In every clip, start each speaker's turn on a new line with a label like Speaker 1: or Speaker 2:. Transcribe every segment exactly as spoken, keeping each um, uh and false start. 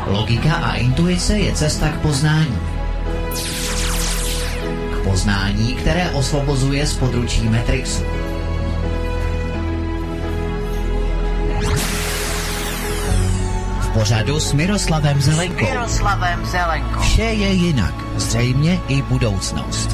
Speaker 1: Logika a intuice je cesta k poznání. K poznání, které osvobozuje z područí Matrixu. V pořadu s Miroslavem Zelenkou. S Miroslavem Zelenkou. Vše je jinak, zřejmě i budoucnost.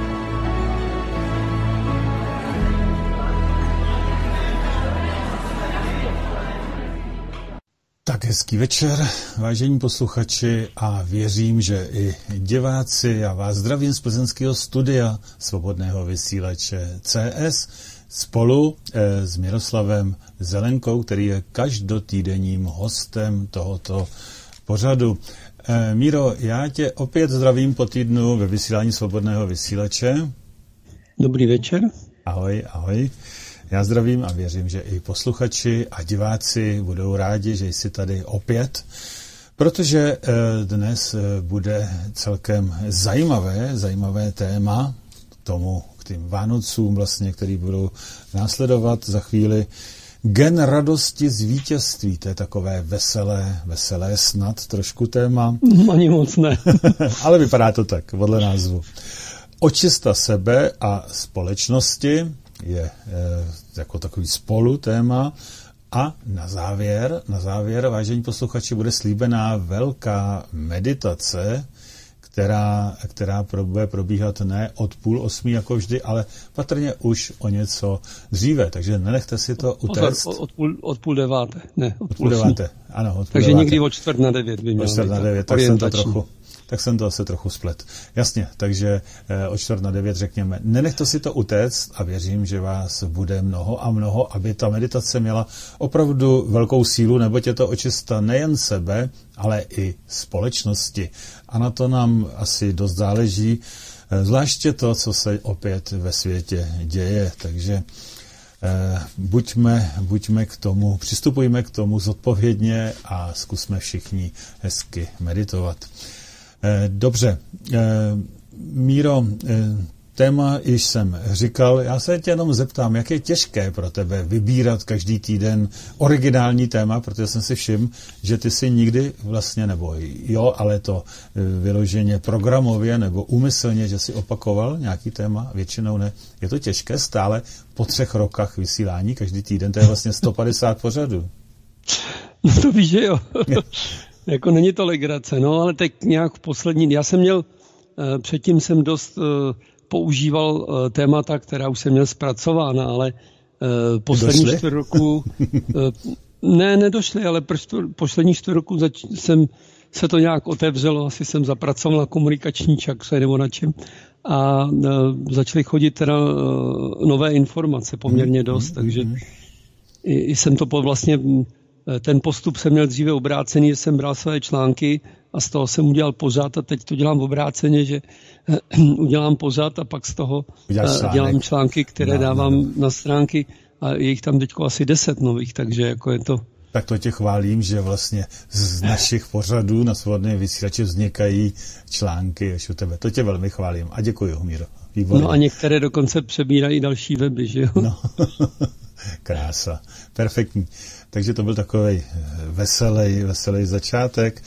Speaker 2: Tak hezký večer, vážení posluchači, a věřím, že i diváci. Já vás zdravím z plzeňského studia Svobodného vysílače C S spolu eh, s Miroslavem Zelenkou, který je každotýdenním hostem tohoto pořadu. Eh, Míro, já tě opět zdravím po týdnu ve vysílání Svobodného vysílače.
Speaker 3: Dobrý večer.
Speaker 2: Ahoj, ahoj. Já zdravím a věřím, že i posluchači a diváci budou rádi, že jsi tady opět, protože dnes bude celkem zajímavé, zajímavé téma tomu k tým Vánocům, vlastně, který budou následovat za chvíli. Gen radosti z vítězství, to je takové veselé, veselé snad trošku téma.
Speaker 3: Ani moc ne.
Speaker 2: Ale vypadá to tak, podle názvu. Očista sebe a společnosti je e, jako takový spolu téma. A na závěr, na závěr, vážení posluchači, bude slíbená velká meditace, která, která bude probíhat ne od půl osmí jako vždy, ale patrně už o něco dříve, takže nenechte si to utéct.
Speaker 3: Od, od, půl, od půl deváté, ne, od,
Speaker 2: od půl deváté, ano, od půl
Speaker 3: takže
Speaker 2: deváté.
Speaker 3: někdy od čtvrt na devět by mělo být.
Speaker 2: Čtvrt na devět, tak jsem to trochu... tak jsem to asi trochu splet. Jasně, takže eh, o čtvrt na devět řekněme. Nenechte si to utéct a věřím, že vás bude mnoho a mnoho, aby ta meditace měla opravdu velkou sílu, neboť je to očista nejen sebe, ale i společnosti. A na to nám asi dost záleží, eh, zvláště to, co se opět ve světě děje. Takže eh, buďme, buďme k tomu, přistupujme k tomu zodpovědně a zkusme všichni hezky meditovat. Dobře, Míro, téma již jsem říkal, já se tě jenom zeptám, jak je těžké pro tebe vybírat každý týden originální téma, protože jsem si všiml, že ty si nikdy vlastně, nebo jo, ale to vyloženě programově nebo úmyslně, že si opakoval nějaký téma, většinou ne. Je to těžké stále po třech rokách vysílání každý týden, to je vlastně sto padesát pořadů.
Speaker 3: No to víš, že jo. Jako není to legrace, no, ale teď nějak v poslední... Já jsem měl, eh, předtím jsem dost eh, používal eh, témata, která už jsem měl zpracována, ale eh, poslední čtvrt roku... Eh, ne, nedošly, ale poslední čtvrt roku zač- jsem se to nějak otevřelo, asi jsem zapracoval na komunikační čakře nebo na čem a eh, začaly chodit teda eh, nové informace poměrně dost, takže i, i jsem to po vlastně... Ten postup jsem měl dříve obrácený, že jsem bral své články a z toho jsem udělal pořad a teď to dělám obráceně, že udělám pořad a pak z toho článek. Dělám články, které no, dávám no, no. na stránky a je jich tam teď asi deset nových, takže jako je to...
Speaker 2: Tak to tě chválím, že vlastně z našich pořadů na Svobodném vysílači vznikají články až u tebe. To tě velmi chválím a děkuji, Míro. Výborně.
Speaker 3: No a některé dokonce přebírají další weby, že jo?
Speaker 2: No, krása, perfektní. Takže to byl takovej veselý, veselý začátek.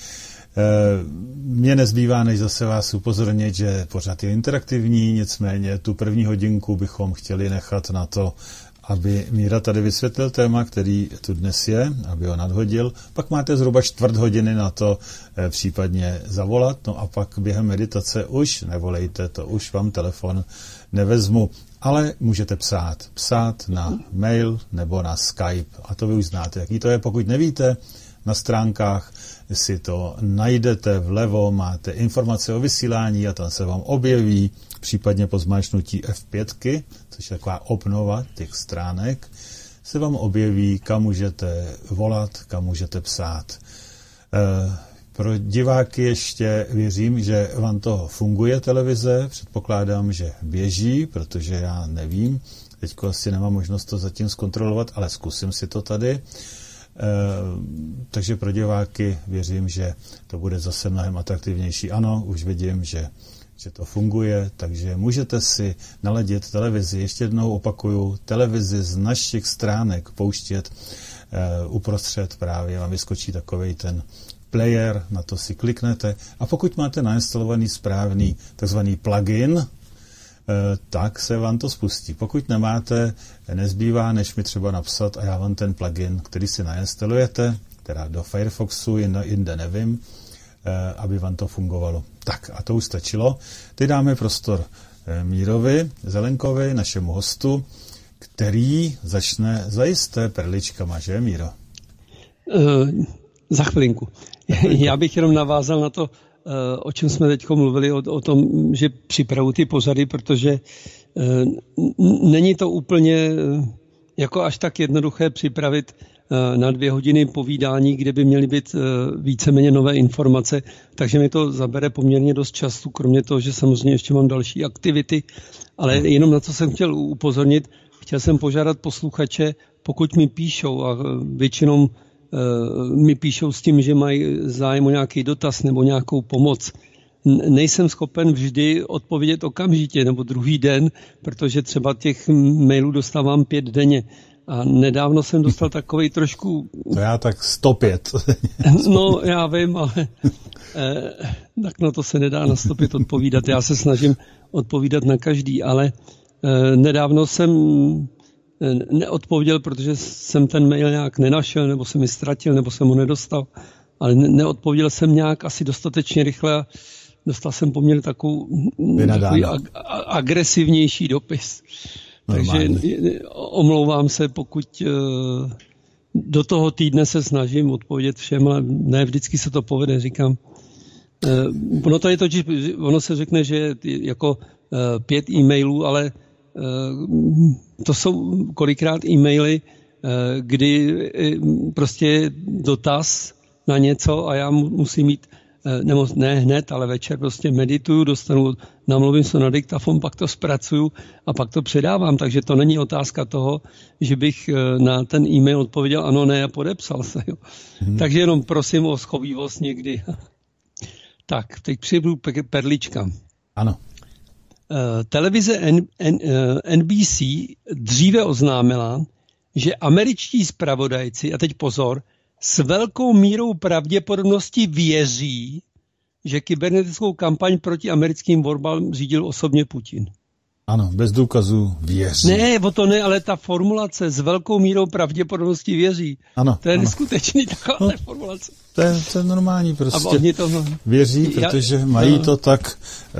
Speaker 2: Mně nezbývá, než zase vás upozornit, že pořád je interaktivní, nicméně tu první hodinku bychom chtěli nechat na to, aby Míra tady vysvětlil téma, který tu dnes je, aby ho nadhodil. Pak máte zhruba čtvrt hodiny na to případně zavolat, no a pak během meditace už nevolejte, to už vám telefon nevezmu. Ale můžete psát. Psát na mail nebo na Skype. A to vy už znáte, jaký to je. Pokud nevíte, na stránkách si to najdete vlevo, máte informace o vysílání a tam se vám objeví, případně po zmáčknutí F pět, což je taková obnova těch stránek, se vám objeví, kam můžete volat, kam můžete psát. E, Pro diváky ještě věřím, že vám to funguje televize, předpokládám, že běží, protože já nevím, teďko asi nemám možnost to zatím zkontrolovat, ale zkusím si to tady. E, takže pro diváky věřím, že to bude zase mnohem atraktivnější. Ano, už vidím, že, že to funguje, takže můžete si naladit televizi. Ještě jednou opakuju, televizi z našich stránek pouštět e, uprostřed právě vám vyskočí takovej ten player, na to si kliknete a pokud máte nainstalovaný správný takzvaný plugin, tak se vám to spustí. Pokud nemáte, nezbývá, než mi třeba napsat a já vám ten plugin, který si nainstalujete, teda do Firefoxu, jinde nevím, aby vám to fungovalo. Tak a to už stačilo. Teď dáme prostor Mírovi Zelenkovi, našemu hostu, který začne zajisté perličkama, že Míro?
Speaker 3: Uh, za chvilinku. Já bych jenom navázal na to, o čem jsme teď mluvili, o, o tom, že připravu ty pořady, protože uh, není to úplně uh, jako až tak jednoduché připravit uh, na dvě hodiny povídání, kde by měly být uh, víceméně nové informace, takže mi to zabere poměrně dost času, kromě toho, že samozřejmě ještě mám další aktivity, ale jenom na co jsem chtěl upozornit, chtěl jsem požádat posluchače, pokud mi píšou a většinou mi píšou s tím, že mají zájem o nějaký dotaz nebo nějakou pomoc. Nejsem schopen vždy odpovědět okamžitě nebo druhý den, protože třeba těch mailů dostávám pět denně. A nedávno jsem dostal takovej trošku...
Speaker 2: To já tak sto pět.
Speaker 3: No, já vím, ale eh, tak na to se nedá na sto pět odpovídat. Já se snažím odpovídat na každý, ale eh, nedávno jsem neodpověděl, protože jsem ten mail nějak nenašel, nebo jsem ji ztratil, nebo jsem ho nedostal, ale neodpověděl jsem nějak asi dostatečně rychle a dostal jsem poměrně takovou, takový ag- agresivnější dopis. Normální. Takže omlouvám se, pokud uh, do toho týdne se snažím odpovědět všem, ale ne vždycky se to povede, říkám. Uh, ono to je totiž, ono se řekne, že je jako uh, pět e-mailů, ale to jsou kolikrát e-maily, kdy prostě dotaz na něco a já musím mít, nebo ne hned, ale večer prostě medituju, dostanu, namluvím se na diktafon, pak to zpracuju a pak to předávám, takže to není otázka toho, že bych na ten e-mail odpověděl ano, ne a podepsal se. Jo. Hmm. Takže jenom prosím o schovývost někdy. Tak, teď přijdu perlička.
Speaker 2: Ano.
Speaker 3: Televize N, N, N B C dříve oznámila, že američtí zpravodajci, a teď pozor, s velkou mírou pravděpodobnosti věří, že kybernetickou kampaň proti americkým volbám řídil osobně Putin.
Speaker 2: Ano, bez důkazů věří.
Speaker 3: Ne, o to ne, ale ta formulace s velkou mírou pravděpodobnosti věří.
Speaker 2: Ano.
Speaker 3: To je
Speaker 2: ano.
Speaker 3: neskutečný taková no, formulace.
Speaker 2: To je, to je normální prostě. To, věří, protože já, mají to tak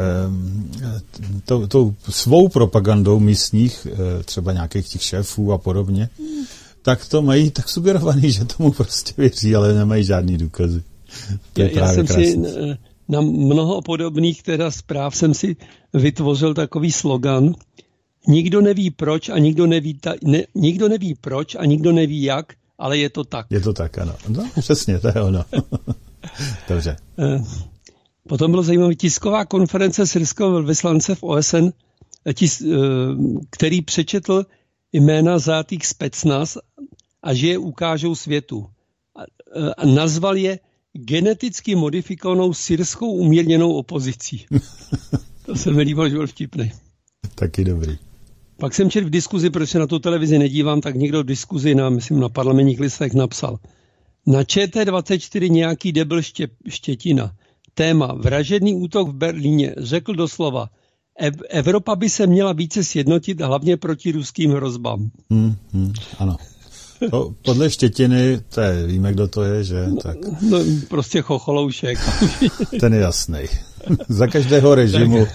Speaker 2: tou to, svou propagandou místních, třeba nějakých těch šéfů a podobně, tak to mají tak sugerovaný, že tomu prostě věří, ale nemají žádný důkazy. To je
Speaker 3: já, já jsem krásný. si na mnoho podobných teda zpráv jsem si vytvořil takový slogan: nikdo neví proč a nikdo neví, ta, ne, nikdo neví proč a nikdo neví jak, ale je to tak.
Speaker 2: Je to tak, ano. No, přesně, to je ono. Dobře.
Speaker 3: Potom byla zajímavá tisková konference syrského velvyslance v O S N, tis, který přečetl jména zajatých Specnaz a že je ukážou světu. A nazval je geneticky modifikovanou syrskou umírněnou opozicí. To se mi líbilo, že byl vtipný.
Speaker 2: Taky dobrý.
Speaker 3: Pak jsem četl v diskuzi, protože se na tu televizi nedívám, tak někdo v diskuzi na, myslím, na parlamentních listech napsal: na Č T dvacet čtyři nějaký debil ště, Štětina. Téma vražedný útok v Berlíně. Řekl doslova: Ev, Evropa by se měla více sjednotit, hlavně proti ruským hrozbám.
Speaker 2: Hmm, hmm, ano. To, podle Štětiny, to je, víme, kdo to je, že? Tak.
Speaker 3: No, prostě chocholoušek.
Speaker 2: Ten je jasnej. Za každého režimu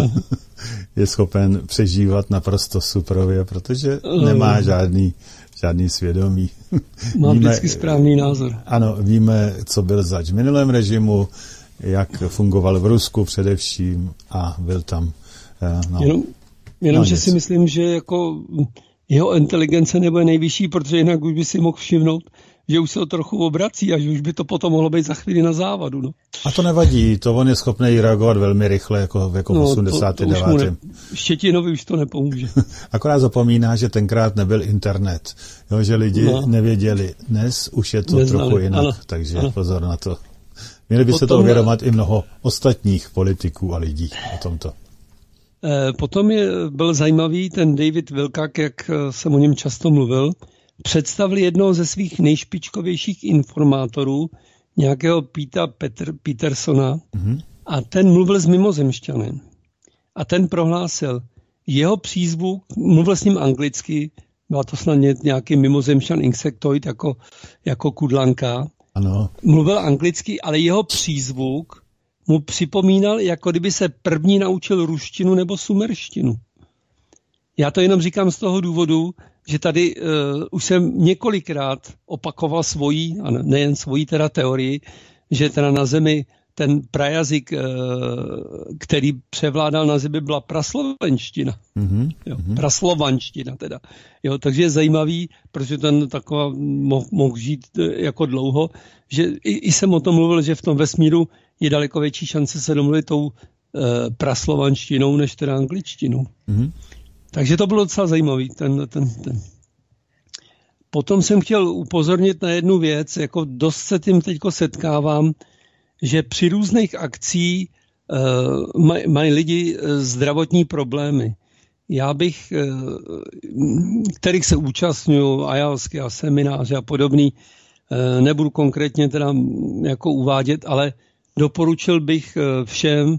Speaker 2: je schopen přežívat naprosto suprově, protože nemá žádný, žádný svědomí.
Speaker 3: Má víme, vždycky správný názor.
Speaker 2: Ano, víme, co byl zač v minulém režimu, jak fungoval v Rusku především a byl tam. No,
Speaker 3: jenom, jenom
Speaker 2: no,
Speaker 3: že si myslím, že jako jeho inteligence nebude nejvyšší, protože jinak už by si mohl všimnout, že už se to trochu obrací a že už by to potom mohlo být za chvíli na závadu. No.
Speaker 2: A to nevadí, to on je schopný reagovat velmi rychle, jako, jako v no, osmdesátém devátém
Speaker 3: Ne, Štětinovi už to nepomůže.
Speaker 2: Akorát zapomíná, že tenkrát nebyl internet, jo, že lidi no. nevěděli. Dnes už je to Neznali. trochu jinak, ano. takže ano. pozor na to. Měli by potom, se to uvědomit i mnoho ostatních politiků a lidí o tomto.
Speaker 3: Potom je, byl zajímavý ten David Wilcock, jak jsem o něm často mluvil, představil jednoho ze svých nejšpičkovějších informátorů, nějakého Peta Petr, Petersona mm-hmm. a ten mluvil s mimozemšťanem. A ten prohlásil, jeho přízvuk, mluvil s ním anglicky, byla to snad nějaký mimozemšťan insektoid jako, jako kudlanka.
Speaker 2: Ano.
Speaker 3: Mluvil anglicky, ale jeho přízvuk mu připomínal, jako kdyby se první naučil ruštinu nebo sumerštinu. Já to jenom říkám z toho důvodu, že tady uh, už jsem několikrát opakoval svoji, a nejen svoji teda teorii, že teda na Zemi ten prajazyk, uh, který převládal na Zemi, byla praslovenština. Mm-hmm. Jo, praslovanština teda. Jo, takže je zajímavý, protože ten taková mohl, mohl žít jako dlouho, že i, i jsem o tom mluvil, že v tom vesmíru je daleko větší šance se domluvit tou uh, praslovanštinou, než teda angličtinou. Mm-hmm. Takže to bylo docela zajímavý. Ten, ten, ten. Potom jsem chtěl upozornit na jednu věc, jako dost se tím teďko setkávám, že při různých akcích uh, maj, mají lidi zdravotní problémy. Já bych, uh, kterých se účastňuju, ajalské a semináře a podobný, uh, nebudu konkrétně teda jako uvádět, ale doporučil bych uh, všem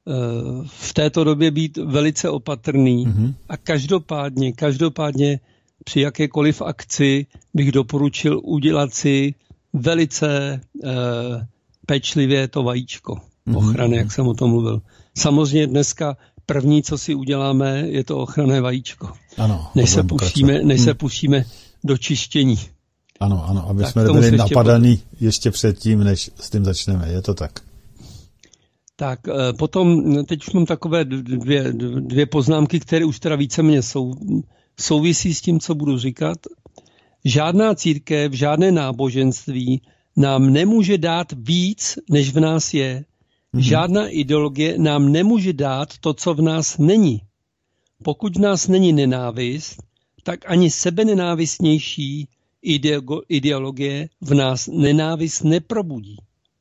Speaker 3: v této době být velice opatrný mm-hmm. a každopádně, každopádně při jakékoliv akci bych doporučil udělat si velice eh, pečlivě to vajíčko mm-hmm. ochrany, jak jsem o tom mluvil. Samozřejmě dneska první, co si uděláme, je to ochranné vajíčko.
Speaker 2: Ano,
Speaker 3: než se pustíme, než se pustíme do čištění.
Speaker 2: Ano, ano, aby tak jsme byli napadaný ještě, ještě předtím, než s tím začneme. Je to tak?
Speaker 3: Tak potom, teď už mám takové dvě, dvě poznámky, které už teda víceméně sou, souvisí s tím, co budu říkat. Žádná církev, žádné náboženství nám nemůže dát víc, než v nás je. Mm-hmm. Žádná ideologie nám nemůže dát to, co v nás není. Pokud v nás není nenávist, tak ani sebenenávistnější ideologie v nás nenávist neprobudí.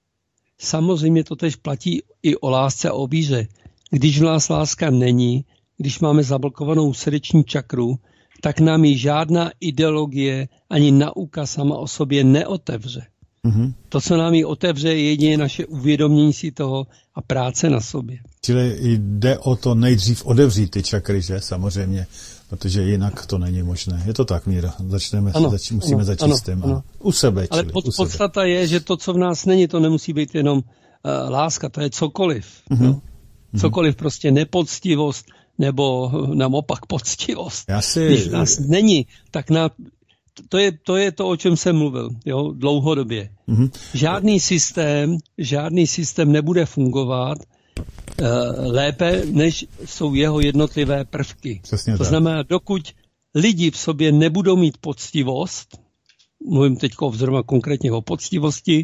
Speaker 3: Samozřejmě to tež platí i o lásce a o víře. Když v nás láska není, když máme zablokovanou srdeční čakru, tak nám ji žádná ideologie ani nauka sama o sobě neotevře. Mm-hmm. To, co nám ji otevře, je jedině naše uvědomění si toho a práce na sobě.
Speaker 2: Čili jde o to nejdřív otevřít ty čakry, že? Samozřejmě, protože jinak to není možné. Je to tak, Míra? Začneme, ano, zač, musíme ano, začít ano, s tím. Ano. U sebe.
Speaker 3: Ale
Speaker 2: čili,
Speaker 3: pod,
Speaker 2: u sebe.
Speaker 3: podstata je, že to, co v nás není, to nemusí být jenom uh, láska, to je cokoliv. Mm-hmm. No? Cokoliv mm-hmm. prostě nepoctivost, nebo naopak poctivost.
Speaker 2: Já si...
Speaker 3: Když v nás není, tak na... To je, to je to, o čem jsem mluvil, jo, dlouhodobě. Mm-hmm. Žádný systém, žádný systém nebude fungovat uh, lépe, než jsou jeho jednotlivé prvky.
Speaker 2: Přesně
Speaker 3: to
Speaker 2: tak.
Speaker 3: znamená, dokud lidi v sobě nebudou mít poctivost, mluvím teď zrovna konkrétně o poctivosti,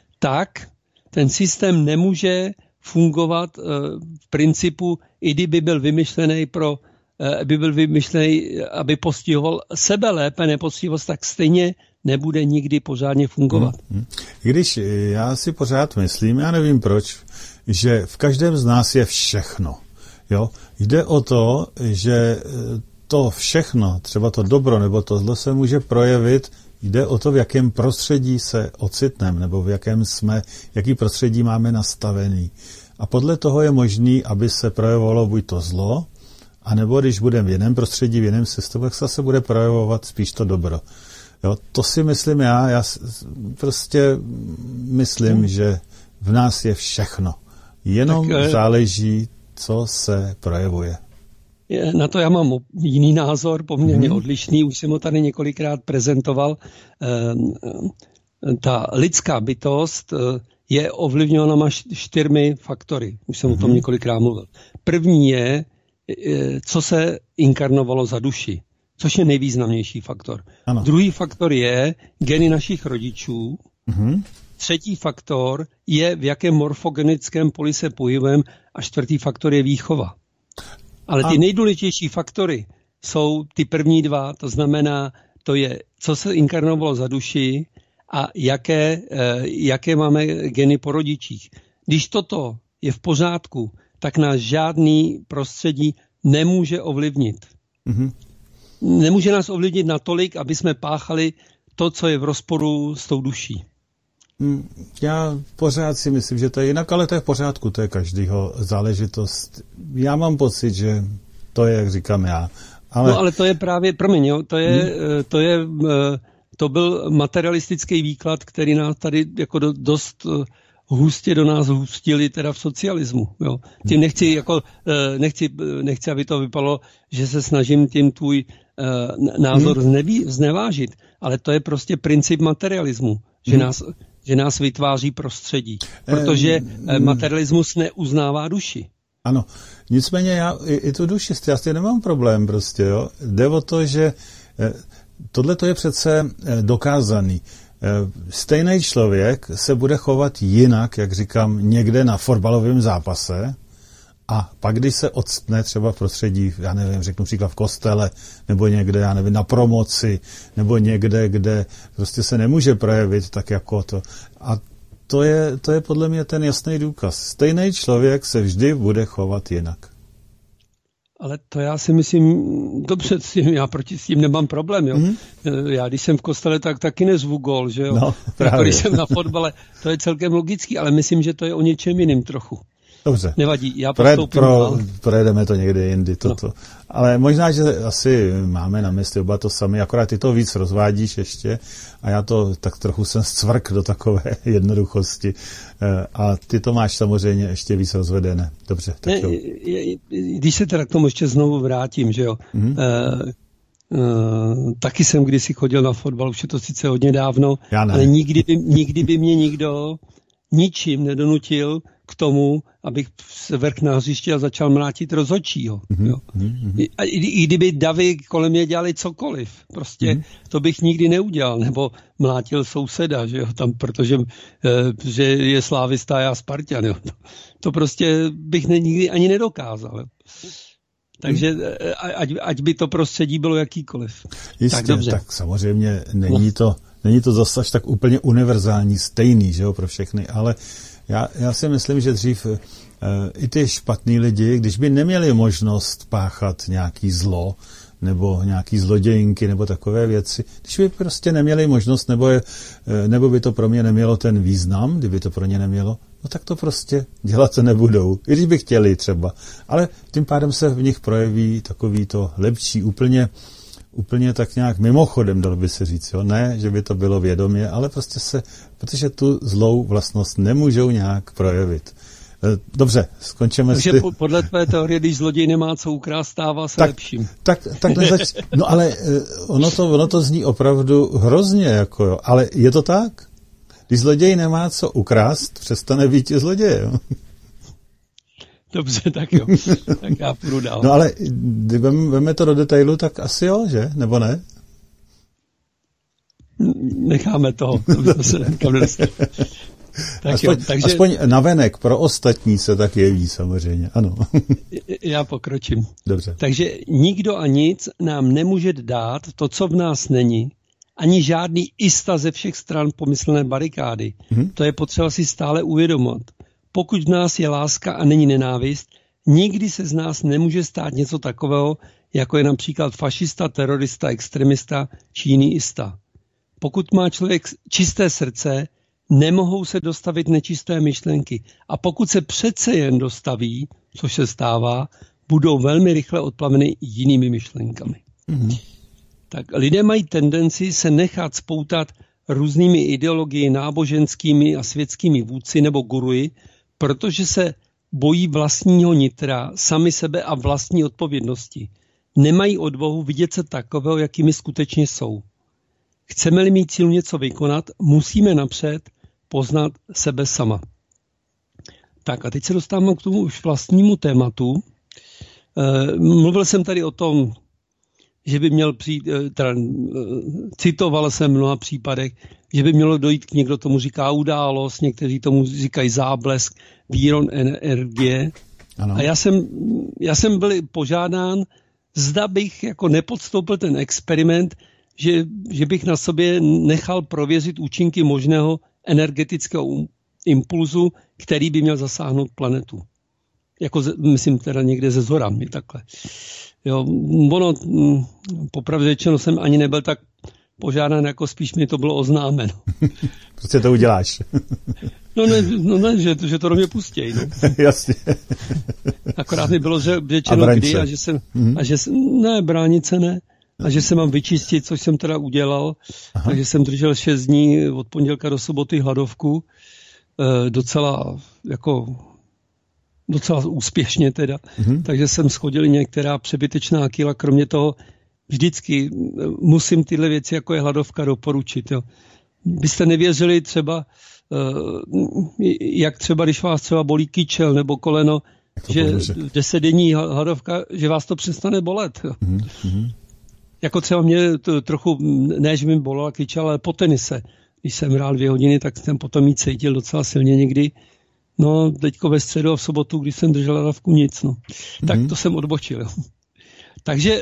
Speaker 3: tak ten systém nemůže fungovat uh, v principu, i kdyby byl vymyšlený pro by byl vymyšlený, aby postihoval sebe lépe, nepoctivost, tak stejně nebude nikdy pořádně fungovat.
Speaker 2: Hmm. Když já si pořád myslím, já nevím proč, že v každém z nás je všechno. Jo? Jde o to, že to všechno, třeba to dobro nebo to zlo se může projevit, jde o to, v jakém prostředí se ocitneme, nebo v jakém jsme, jaký prostředí máme nastavený. A podle toho je možný, aby se projevovalo buď to zlo, a nebo když budeme v jiném prostředí, v jiném systému, tak se bude projevovat spíš to dobro. Jo, to si myslím já, já prostě myslím, hmm. že v nás je všechno. Jenom tak, záleží, co se projevuje.
Speaker 3: Na to já mám jiný názor, poměrně hmm. odlišný, už jsem ho tady několikrát prezentoval. Ta lidská bytost je ovlivňována čtyřmi faktory, už jsem hmm. o tom několikrát mluvil. První je, co se inkarnovalo za duši, což je nejvýznamnější faktor. Ano. Druhý faktor je geny našich rodičů. Mm-hmm. Třetí faktor je, v jakém morfogenickém poli se pohybujeme. A čtvrtý faktor je výchova. Ale ty a... nejdůležitější faktory jsou ty první dva, to znamená, to je, co se inkarnovalo za duši a jaké, jaké máme geny po rodičích. Když toto je v pořádku, tak nás žádný prostředí nemůže ovlivnit. Mm-hmm. Nemůže nás ovlivnit natolik, aby jsme páchali to, co je v rozporu s tou duší.
Speaker 2: Já pořád si myslím, že to je jinak, ale to je v pořádku, to je každýho záležitost. Já mám pocit, že to je, jak říkám já. Ale...
Speaker 3: No ale to je právě, promiň, jo, to je, hmm. to je, to byl materialistický výklad, který nás tady jako do, dost hustě do nás hustili teda v socialismu. Jo. Tím nechci, jako, nechci, nechci, aby to vypadalo, že se snažím tím tvůj názor hmm. zneví, znevážit, ale to je prostě princip materialismu, že hmm. nás že nás vytváří prostředí, protože um, materialismus neuznává duši.
Speaker 2: Ano, nicméně já i, i tu duši, já s tím nemám problém prostě, jo. Jde o to, že tohle to je přece dokázaný. Stejný člověk se bude chovat jinak, jak říkám, někde na fotbalovém zápase, a pak, když se odstne třeba v prostředí, já nevím, řeknu příklad v kostele, nebo někde, já nevím, na promoci, nebo někde, kde prostě se nemůže projevit tak jako to. A to je, to je podle mě ten jasný důkaz. Stejný člověk se vždy bude chovat jinak.
Speaker 3: Ale to já si myslím, dobře, s tím, já proti s tím nemám problém, jo. Mm. Já když jsem v kostele, tak taky nezvu gól, že jo. No, jako když jsem na fotbale, to je celkem logický, ale myslím, že to je o něčem jiným trochu.
Speaker 2: Dobře.
Speaker 3: Nevadí, já
Speaker 2: postoupím. Pro, projedeme to někdy jindy, toto. No. Ale možná, že asi máme na mysli oba to samé, akorát ty to víc rozvádíš ještě a já to tak trochu jsem zcvrk do takové jednoduchosti. A ty to máš samozřejmě ještě víc rozvedené. Dobře, tak jo.
Speaker 3: Když se teda k tomu ještě znovu vrátím, že jo. Mm-hmm. E, e, taky jsem kdysi chodil na fotbal, už je to sice hodně dávno, ale nikdy by, nikdy by mě nikdo ničím nedonutil k tomu, abych se vrch na hřiště a začal mlátit rozhodčího. Mm-hmm. I, I kdyby davy kolem mě dělali cokoliv, prostě mm-hmm. to bych nikdy neudělal, nebo mlátil souseda, že jo, tam, protože e, že je slávista a já Spartan, jo. To, to prostě bych ne, nikdy ani nedokázal. Jo. Takže mm. ať, ať by to prostředí bylo jakýkoliv.
Speaker 2: Jistě, tak, dobře. Tak samozřejmě není to, není to zase až tak úplně univerzální, stejný, že jo, pro všechny, ale Já, já si myslím, že dřív e, i ty špatní lidi, když by neměli možnost páchat nějaký zlo, nebo nějaký zlodějinky, nebo takové věci, když by prostě neměli možnost, nebo, je, e, nebo by to pro mě nemělo ten význam, kdyby to pro ně nemělo, no tak to prostě dělat nebudou, i když by chtěli třeba. Ale tím pádem se v nich projeví takový to lepší, úplně, úplně tak nějak mimochodem, dalo by se říct, jo? Ne, že by to bylo vědomě, ale prostě se, protože tu zlou vlastnost nemůžou nějak projevit. Dobře, skončíme.
Speaker 3: Takže ty... podle tvé teorie, když zloděj nemá co ukrást, stává se
Speaker 2: tak,
Speaker 3: lepším.
Speaker 2: Tak, tak nezač... No ale ono to, ono to zní opravdu hrozně, jako jo. Ale je to tak? Když zloděj nemá co ukrást, přestane být zlodějem.
Speaker 3: Dobře, tak jo. Tak já půjdu dál.
Speaker 2: No ale když veme to do detailu, tak asi jo, že? Nebo ne?
Speaker 3: Necháme toho. To se tak
Speaker 2: aspoň,
Speaker 3: jo, takže...
Speaker 2: aspoň navenek pro ostatní se tak jeví samozřejmě, ano.
Speaker 3: Já pokročím.
Speaker 2: Dobře.
Speaker 3: Takže nikdo a nic nám nemůže dát to, co v nás není, ani žádný ista ze všech stran pomyslné barikády. Hmm. To je potřeba si stále uvědomovat. Pokud v nás je láska a není nenávist, nikdy se z nás nemůže stát něco takového, jako je například fašista, terorista, extremista či jiný ista. Pokud má člověk čisté srdce, nemohou se dostavit nečisté myšlenky. A pokud se přece jen dostaví, což se stává, budou velmi rychle odplaveny jinými myšlenkami. Mm-hmm. Tak lidé mají tendenci se nechat spoutat různými ideologiemi náboženskými a světskými vůdci nebo guruji, protože se bojí vlastního nitra, sami sebe a vlastní odpovědnosti. Nemají odvahu vidět se takového, jakými skutečně jsou. Chceme-li mít cíl něco vykonat, musíme napřed poznat sebe sama. Tak a teď se dostávám k tomu už vlastnímu tématu. E, mluvil jsem tady o tom, že by měl přijít, teda, citoval jsem v mnoha případech, že by mělo dojít k někdo tomu říká událost, někteří tomu říkají záblesk, výron energie. Ano. A já jsem, já jsem byl požádán, zda bych jako nepodstoupil ten experiment, že, že bych na sobě nechal prověřit účinky možného energetického impulzu, který by měl zasáhnout planetu. Jako, myslím, teda někde ze zorami, takhle. Jo, ono, popravdě řečeno, jsem ani nebyl tak požádán, jako spíš mi to bylo oznámeno.
Speaker 2: Prostě to uděláš.
Speaker 3: No ne, no ne že, že to do mě pustěj. No.
Speaker 2: Jasně.
Speaker 3: Akorát mi bylo že, řečeno
Speaker 2: a
Speaker 3: kdy a že jsem, mm-hmm. a že ne, bránit se ne, a že se mám vyčistit, což jsem teda udělal. Aha. Takže jsem držel šest dní od pondělka do soboty hladovku. E, docela jako docela úspěšně teda. Mm-hmm. Takže jsem schodil některá přebytečná kila, kromě toho vždycky musím tyhle věci, jako je hladovka, doporučit. Jo. Byste nevěřili třeba, jak třeba, když vás třeba bolí kyčel nebo koleno, že desetdenní hladovka, že vás to přestane bolet. Jo. Mm-hmm. Jako třeba mě to trochu, ne, že mi bolela kyčel, ale po tenise. Když jsem hrál dvě hodiny, tak jsem potom jí cítil docela silně někdy. No, teďko ve středu a v sobotu, když jsem držel hladovku, nic. No. Mm-hmm. Tak to jsem odbočil. Jo. Takže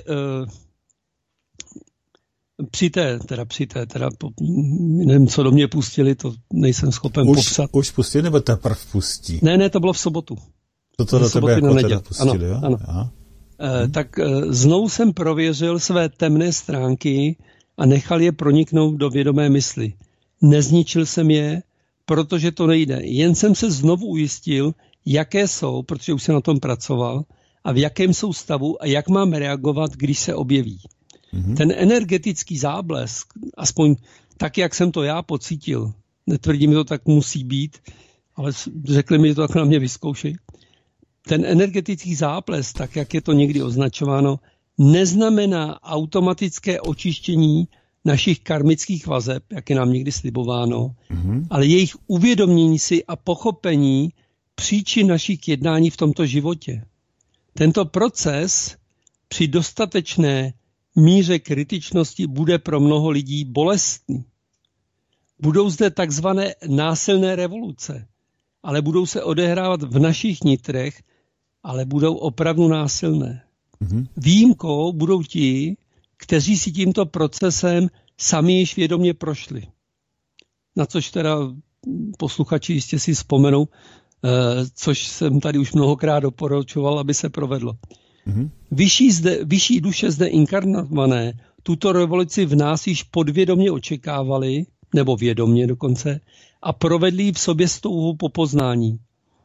Speaker 3: při té, teda při té, teda nevím, co do mě pustili, to nejsem schopen
Speaker 2: už,
Speaker 3: popsat.
Speaker 2: Už pustili, nebo teprve pustí?
Speaker 3: Ne, ne, to bylo v sobotu.
Speaker 2: To to do tebe jako teda pustili, jo?
Speaker 3: Ano.
Speaker 2: Aha.
Speaker 3: E, tak e, znovu jsem prověřil své temné stránky a nechal je proniknout do vědomé mysli. Nezničil jsem je, protože to nejde. Jen jsem se znovu ujistil, jaké jsou, protože už jsem na tom pracoval, a v jakém jsou stavu a jak mám reagovat, když se objeví. Mm-hmm. Ten energetický záblesk, aspoň tak, jak jsem to já pocítil, netvrdím, že to tak musí být, ale řekli mi, že to tak na mě vyzkoušej. Ten energetický záblesk, tak jak je to někdy označováno, neznamená automatické očištění našich karmických vazeb, jak je nám někdy slibováno, mm-hmm. ale jejich uvědomění si a pochopení příčin našich jednání v tomto životě. Tento proces při dostatečné míře kritičnosti bude pro mnoho lidí bolestný. Budou zde takzvané násilné revoluce, ale budou se odehrávat v našich nitrech, ale budou opravdu násilné. Mm-hmm. Výjimkou budou ti, kteří si tímto procesem sami již vědomě prošli. Na což teda posluchači jistě si vzpomenou, což jsem tady už mnohokrát doporučoval, aby se provedlo. Mm-hmm. Vyšší, zde, vyšší duše zde inkarnované tuto revoluci v nás již podvědomě očekávali, nebo vědomě dokonce, a provedli v sobě s touhou po poznání.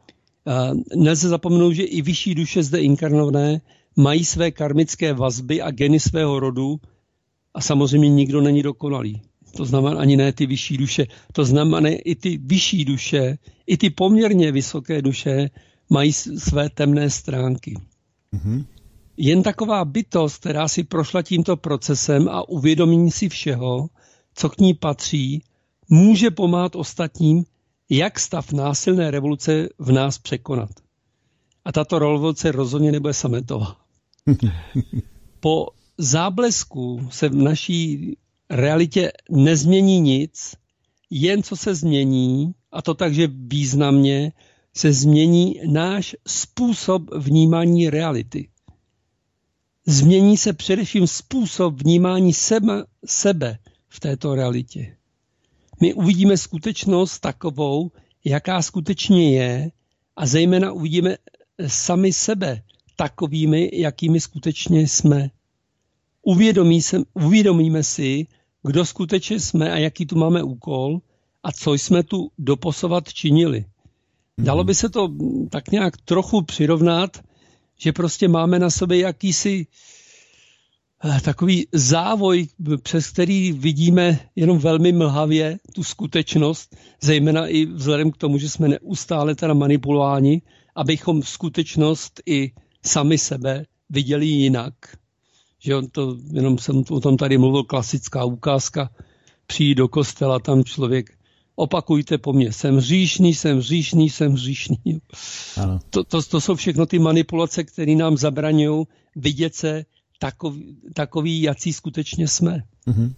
Speaker 3: Nelze zapomenout, že i vyšší duše zde inkarnované mají své karmické vazby a geny svého rodu a samozřejmě nikdo není dokonalý. To znamená ani ne ty vyšší duše, to znamená i ty vyšší duše, i ty poměrně vysoké duše mají své temné stránky. Mm-hmm. Jen taková bytost, která si prošla tímto procesem a uvědomí si všeho, co k ní patří, může pomáhat ostatním, jak stav násilné revoluce v nás překonat. A tato revoluce rozhodně nebude sametová. Po záblesku se v naší realitě nezmění nic, jen co se změní, a to takže významně, se změní náš způsob vnímání reality. Změní se především způsob vnímání sebe, sebe v této realitě. My uvidíme skutečnost takovou, jaká skutečně je, a zejména uvidíme sami sebe takovými, jakými skutečně jsme. Uvědomí se, uvědomíme si, kdo skutečně jsme a jaký tu máme úkol a co jsme tu doposovat činili. Dalo by se to tak nějak trochu přirovnat, že prostě máme na sobě jakýsi takový závoj, přes který vidíme jenom velmi mlhavě tu skutečnost, zejména i vzhledem k tomu, že jsme neustále teda manipulováni, abychom skutečnost i sami sebe viděli jinak. Že on to, jenom jsem o tom tady mluvil, klasická ukázka, přijít do kostela, tam člověk, opakujte po mně, jsem hříšný, jsem hříšný, jsem hříšný. Ano. To, to, to jsou všechno ty manipulace, které nám zabraňují vidět se takový, takový jací skutečně jsme. Mm-hmm.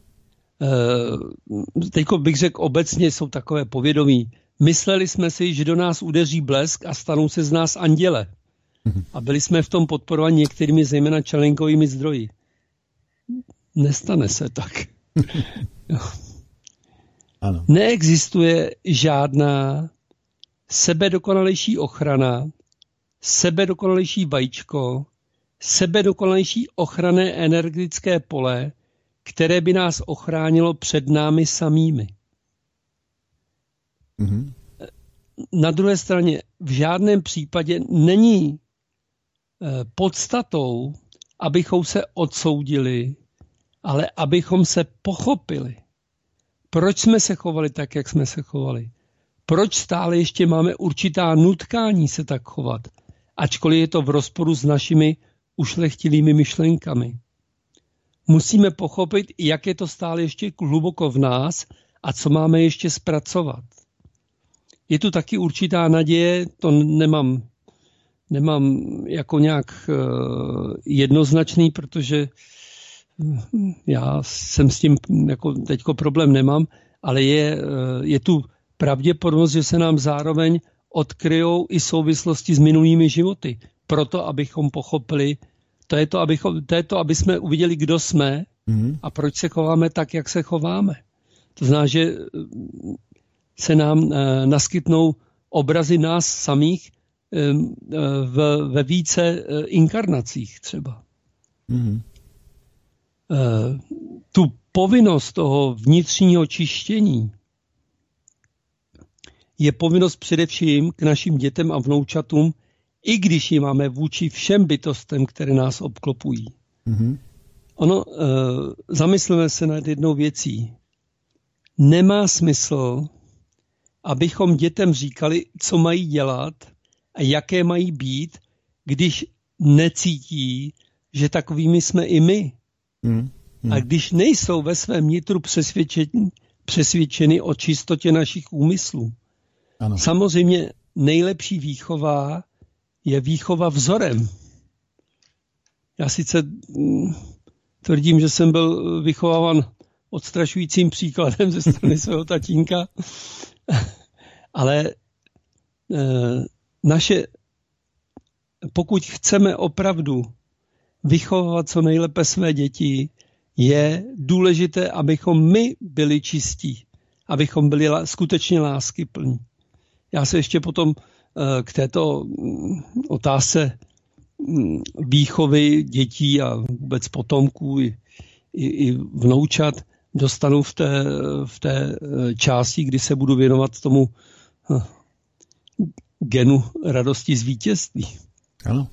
Speaker 3: E, teďko bych řekl, obecně jsou takové povědomí. Mysleli jsme si, že do nás udeří blesk a stanou se z nás anděle. Mm-hmm. A byli jsme v tom podporovaní některými zejména čelenkovými zdroji. Nestane se tak. Ano. Neexistuje žádná sebedokonalejší ochrana, sebedokonalejší vajíčko, sebedokonalejší ochranné energetické pole, které by nás ochránilo před námi samými. Mm-hmm. Na druhé straně v žádném případě není podstatou, abychom se odsoudili, ale abychom se pochopili. Proč jsme se chovali tak, jak jsme se chovali? Proč stále ještě máme určitá nutkání se tak chovat, ačkoliv je to v rozporu s našimi ušlechtilými myšlenkami? Musíme pochopit, jak je to stále ještě hluboko v nás a co máme ještě zpracovat. Je tu taky určitá naděje, to nemám, nemám jako nějak uh, jednoznačný, protože já jsem s tím jako teďko problém nemám, ale je, je tu pravděpodobnost, že se nám zároveň odkryjou i souvislosti s minulými životy. Proto, abychom pochopili, to je to, abychom, to je to, aby jsme uviděli, kdo jsme mm. a proč se chováme tak, jak se chováme. To znamená, že se nám e, naskytnou obrazy nás samých e, v, ve více e, inkarnacích třeba. Mm. E, tu povinnost toho vnitřního čištění je povinnost především k našim dětem a vnoučatům, i když ji máme vůči všem bytostem, které nás obklopují. Mm-hmm. Ono, e, zamysleme se nad jednou věcí. Nemá smysl, abychom dětem říkali, co mají dělat a jaké mají být, když necítí, že takovými jsme i my. Mm-hmm. A když nejsou ve svém nitru přesvědčeni, přesvědčeni o čistotě našich úmyslů. Ano. Samozřejmě nejlepší výchova je výchova vzorem. Já sice tvrdím, že jsem byl vychováván odstrašujícím příkladem ze strany svého tatínka, ale naše, pokud chceme opravdu vychovávat co nejlépe své děti, je důležité, abychom my byli čistí, abychom byli skutečně láskyplní. Já se ještě potom k této otázce výchovy dětí a vůbec potomků i, i, i vnoučat dostanu v té, v té části, kdy se budu věnovat tomu genu radosti z vítězství. Ano.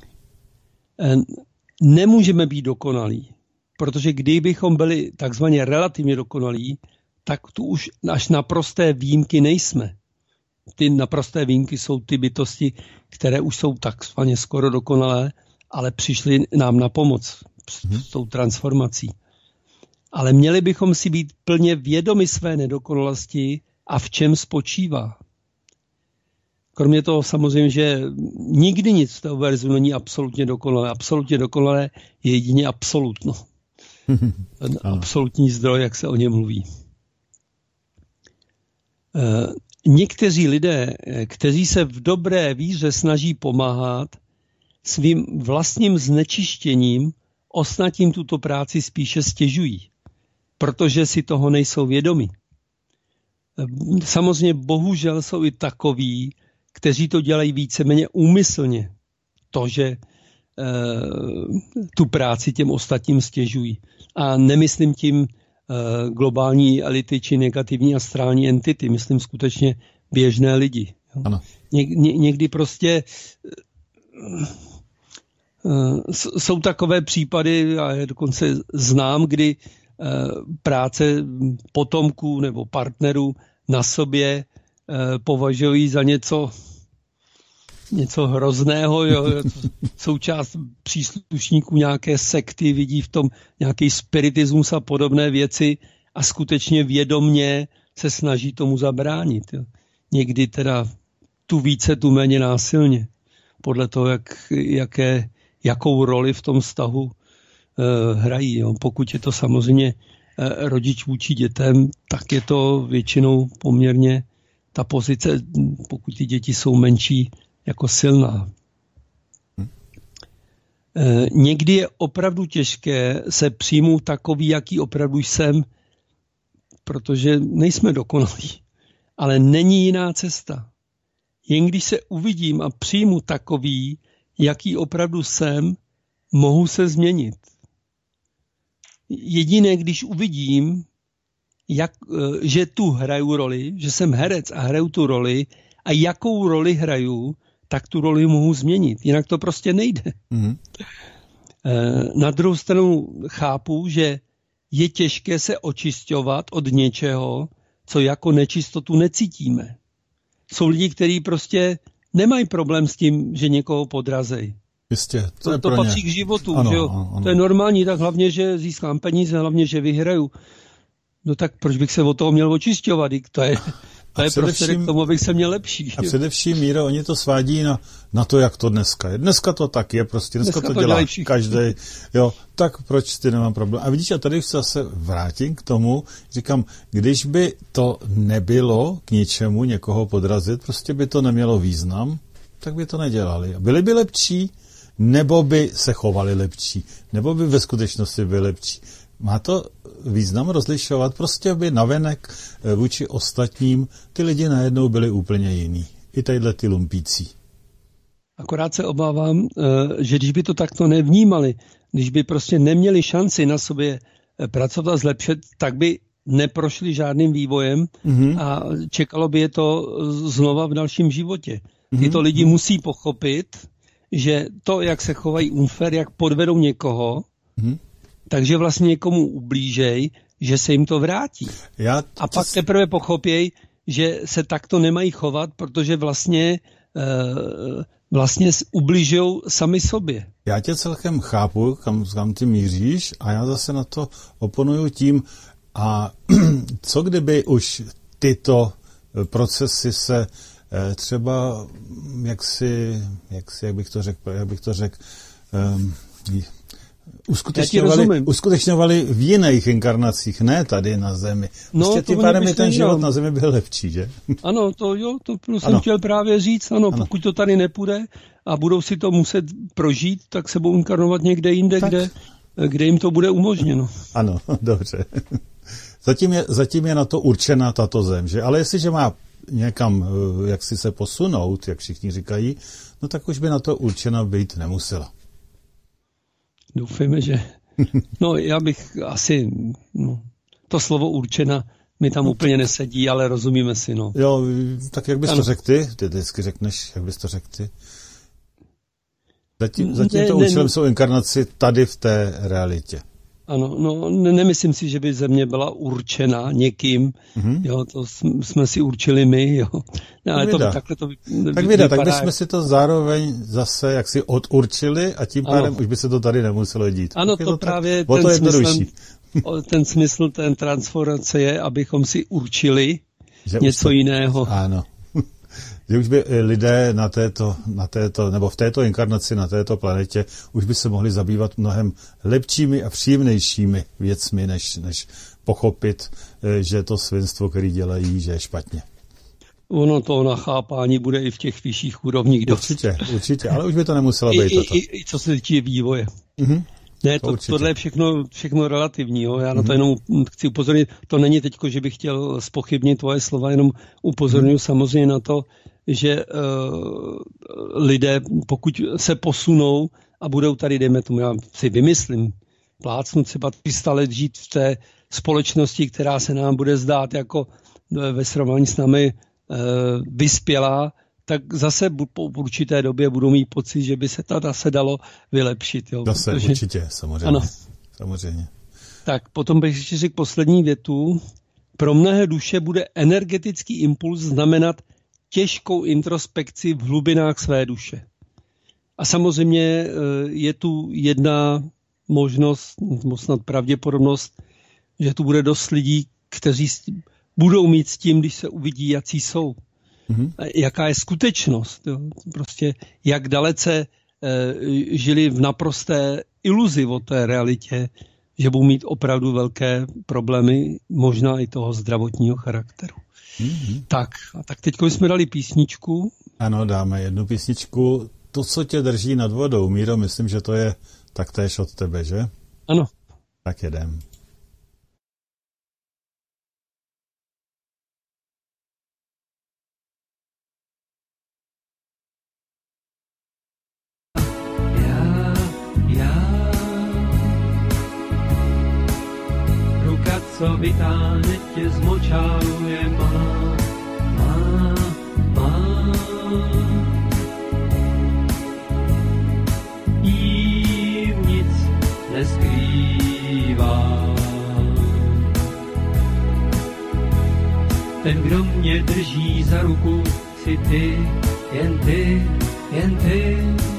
Speaker 3: Nemůžeme být dokonalí, protože kdybychom byli takzvaně relativně dokonalí, tak tu už až naprosté výjimky nejsme. Ty naprosté výjimky jsou ty bytosti, které už jsou takzvaně skoro dokonalé, ale přišly nám na pomoc mm-hmm. s tou transformací. Ale měli bychom si být plně vědomi své nedokonalosti a v čem spočívá. Kromě toho samozřejmě, že nikdy nic v té verzu není absolutně dokonalé. Absolutně dokonalé je jedině absolutno. Ten absolutní zdroj, jak se o něm mluví. Někteří lidé, kteří se v dobré víře snaží pomáhat, svým vlastním znečištěním ostatním tuto práci spíše stěžují, protože si toho nejsou vědomi. Samozřejmě bohužel jsou i takoví, kteří to dělají víceméně úmyslně. To, že e, tu práci těm ostatním stěžují. A nemyslím tím e, globální elity či negativní astrální entity. Myslím skutečně běžné lidi. Ano. Ně, ně, někdy prostě e, jsou takové případy, a já dokonce znám, kdy e, práce potomků nebo partnerů na sobě e, považují za něco něco hrozného, jo, součást příslušníků nějaké sekty, vidí v tom nějaký spiritismus a podobné věci a skutečně vědomně se snaží tomu zabránit. Jo. Někdy teda tu více, tu méně násilně. Podle toho, jak, jaké, jakou roli v tom vztahu eh, hrají. Jo. Pokud je to samozřejmě eh, rodič vůči dětem, tak je to většinou poměrně ta pozice, pokud ty děti jsou menší, jako silná. E, někdy je opravdu těžké se přijmout takový, jaký opravdu jsem, protože nejsme dokonalí. Ale není jiná cesta. Jen když se uvidím a přijmu takový, jaký opravdu jsem, mohu se změnit. jediné, když uvidím, jak, že tu hraju roli, že jsem herec a hraju tu roli a jakou roli hraju, tak tu roli mohu změnit. Jinak to prostě nejde. Mm. Na druhou stranu chápu, že je těžké se očisťovat od něčeho, co jako nečistotu necítíme. Jsou lidi, kteří prostě nemají problém s tím, že někoho podrazejí.
Speaker 2: Jistě, to,
Speaker 3: to,
Speaker 2: je
Speaker 3: to
Speaker 2: pro
Speaker 3: patří
Speaker 2: ně.
Speaker 3: k životu.
Speaker 2: Ano,
Speaker 3: že jo?
Speaker 2: ano, ano.
Speaker 3: To je normální, tak hlavně, že získám peníze, hlavně, že vyhraju. No tak proč bych se od toho měl očišťovat? To je, to je prostě k tomu, abych se měl lepší.
Speaker 2: A především, Míro, oni to svádí na, na to, jak to dneska je. Dneska to tak je, prostě dneska, dneska to, to dělá každý. Jo, tak proč ty nemám problém? A vidíš, a tady se zase vrátím k tomu, říkám, když by to nebylo k ničemu někoho podrazit, prostě by to nemělo význam, tak by to nedělali. Byli by lepší, nebo by se chovali lepší, nebo by ve skutečnosti byli lepší. Má to význam rozlišovat, prostě by navenek vůči ostatním ty lidi najednou byli úplně jiný. I tadyhle ty lumpící.
Speaker 3: Akorát se obávám, že když by to takto nevnímali, když by prostě neměli šanci na sobě pracovat a zlepšit, tak by neprošli žádným vývojem mm-hmm. a čekalo by je to znova v dalším životě. Tyto mm-hmm. lidi musí pochopit, že to, jak se chovají unfair, jak podvedou někoho, mm-hmm. takže vlastně někomu ublížej, že se jim to vrátí.
Speaker 2: Já to
Speaker 3: a pak teprve pochopěj, že se takto nemají chovat, protože vlastně, uh, vlastně ubližují sami sobě.
Speaker 2: Já tě celkem chápu, kam, kam ty míříš, a já zase na to oponuju tím, a co kdyby už tyto procesy se eh, třeba, jak si, jak si, jak bych to řekl, jak bych to řekl, um, Uskutečňovali, uskutečňovali v jiných inkarnacích, ne tady na Zemi. Prostě no, tím pádem by ten život na Zemi byl lepší, že?
Speaker 3: Ano, to jo, to jsem ano. chtěl právě říct. Ano, ano, pokud to tady nepůjde a budou si to muset prožít, tak se budou inkarnovat někde jinde, kde, kde jim to bude umožněno.
Speaker 2: Ano, dobře. Zatím je, zatím je na to určena tato Zem, že? Ale jestliže má někam, jak si se posunout, jak všichni říkají, no tak už by na to určena být nemusela.
Speaker 3: Doufejme, že... No, já bych asi... No, to slovo určena mi tam úplně nesedí, ale rozumíme si, no.
Speaker 2: Jo, tak jak bys ano. to řekl ty? Ty vždycky řekneš, jak bys to řekl ty? Zatím, zatím ne, to ne, účelem ne, jsou inkarnaci tady v té realitě.
Speaker 3: Ano, no, ne, nemyslím si, že by Země byla určena někým, mm-hmm. jo, to jsme si určili my, jo. Ale to, takhle to
Speaker 2: tak vida, tak bychom si to zároveň zase jaksi odurčili a tím pádem ano. už by se to tady nemuselo dít.
Speaker 3: Ano, to,
Speaker 2: to
Speaker 3: právě
Speaker 2: tak,
Speaker 3: ten,
Speaker 2: to
Speaker 3: smysl, ten smysl, ten transformace je, abychom si určili že něco to, jiného.
Speaker 2: Ano. Že už by lidé na této, na této, nebo v této inkarnaci, na této planetě, už by se mohli zabývat mnohem lepšími a příjemnějšími věcmi, než, než pochopit, že to svinstvo, který dělají, že je špatně.
Speaker 3: Ono to na chápání bude i v těch vyšších úrovních.
Speaker 2: Určitě, určitě, ale už by to nemuselo být
Speaker 3: I,
Speaker 2: toto.
Speaker 3: I, i co se týče vývoje. Mm-hmm. Ne, to, to tohle je všechno, všechno relativní. Jo? Já mm-hmm. na to jenom chci upozornit. To není teďko, že bych chtěl zpochybnit tvoje slova, jenom upozorňuji mm-hmm. samozřejmě na to, že uh, lidé, pokud se posunou a budou tady, dejme tomu, já si vymyslím, plácnu třeba tři let žít v té společnosti, která se nám bude zdát jako ve srovnání s námi uh, vyspělá, tak zase po určité době budou mít pocit, že by se to zase dalo vylepšit. Jo,
Speaker 2: zase protože... určitě, samozřejmě.
Speaker 3: Ano.
Speaker 2: samozřejmě.
Speaker 3: Tak potom bych ještě řekl poslední větu. Pro mnohé duše bude energetický impuls znamenat těžkou introspekci v hlubinách své duše. A samozřejmě je tu jedna možnost, snad pravděpodobnost, že tu bude dost lidí, kteří budou mít s tím, když se uvidí, jací jsou. Mm-hmm. Jaká je skutečnost. Jo? Prostě jak dalece e, žili v naprosté iluzi o té realitě, že budou mít opravdu velké problémy, možná i toho zdravotního charakteru. Mm-hmm. Tak, a tak teď jsme dali písničku.
Speaker 2: Ano, dáme jednu písničku. To, co tě drží nad vodou, Míro, myslím, že to je taktéž od tebe, že?
Speaker 3: Ano.
Speaker 2: Tak jedem.
Speaker 3: co vytáhne tě z močálu, je má, má, má. Jí nic neskrývá. Ten, kdo mě drží za ruku, si ty, jen ty, jen ty.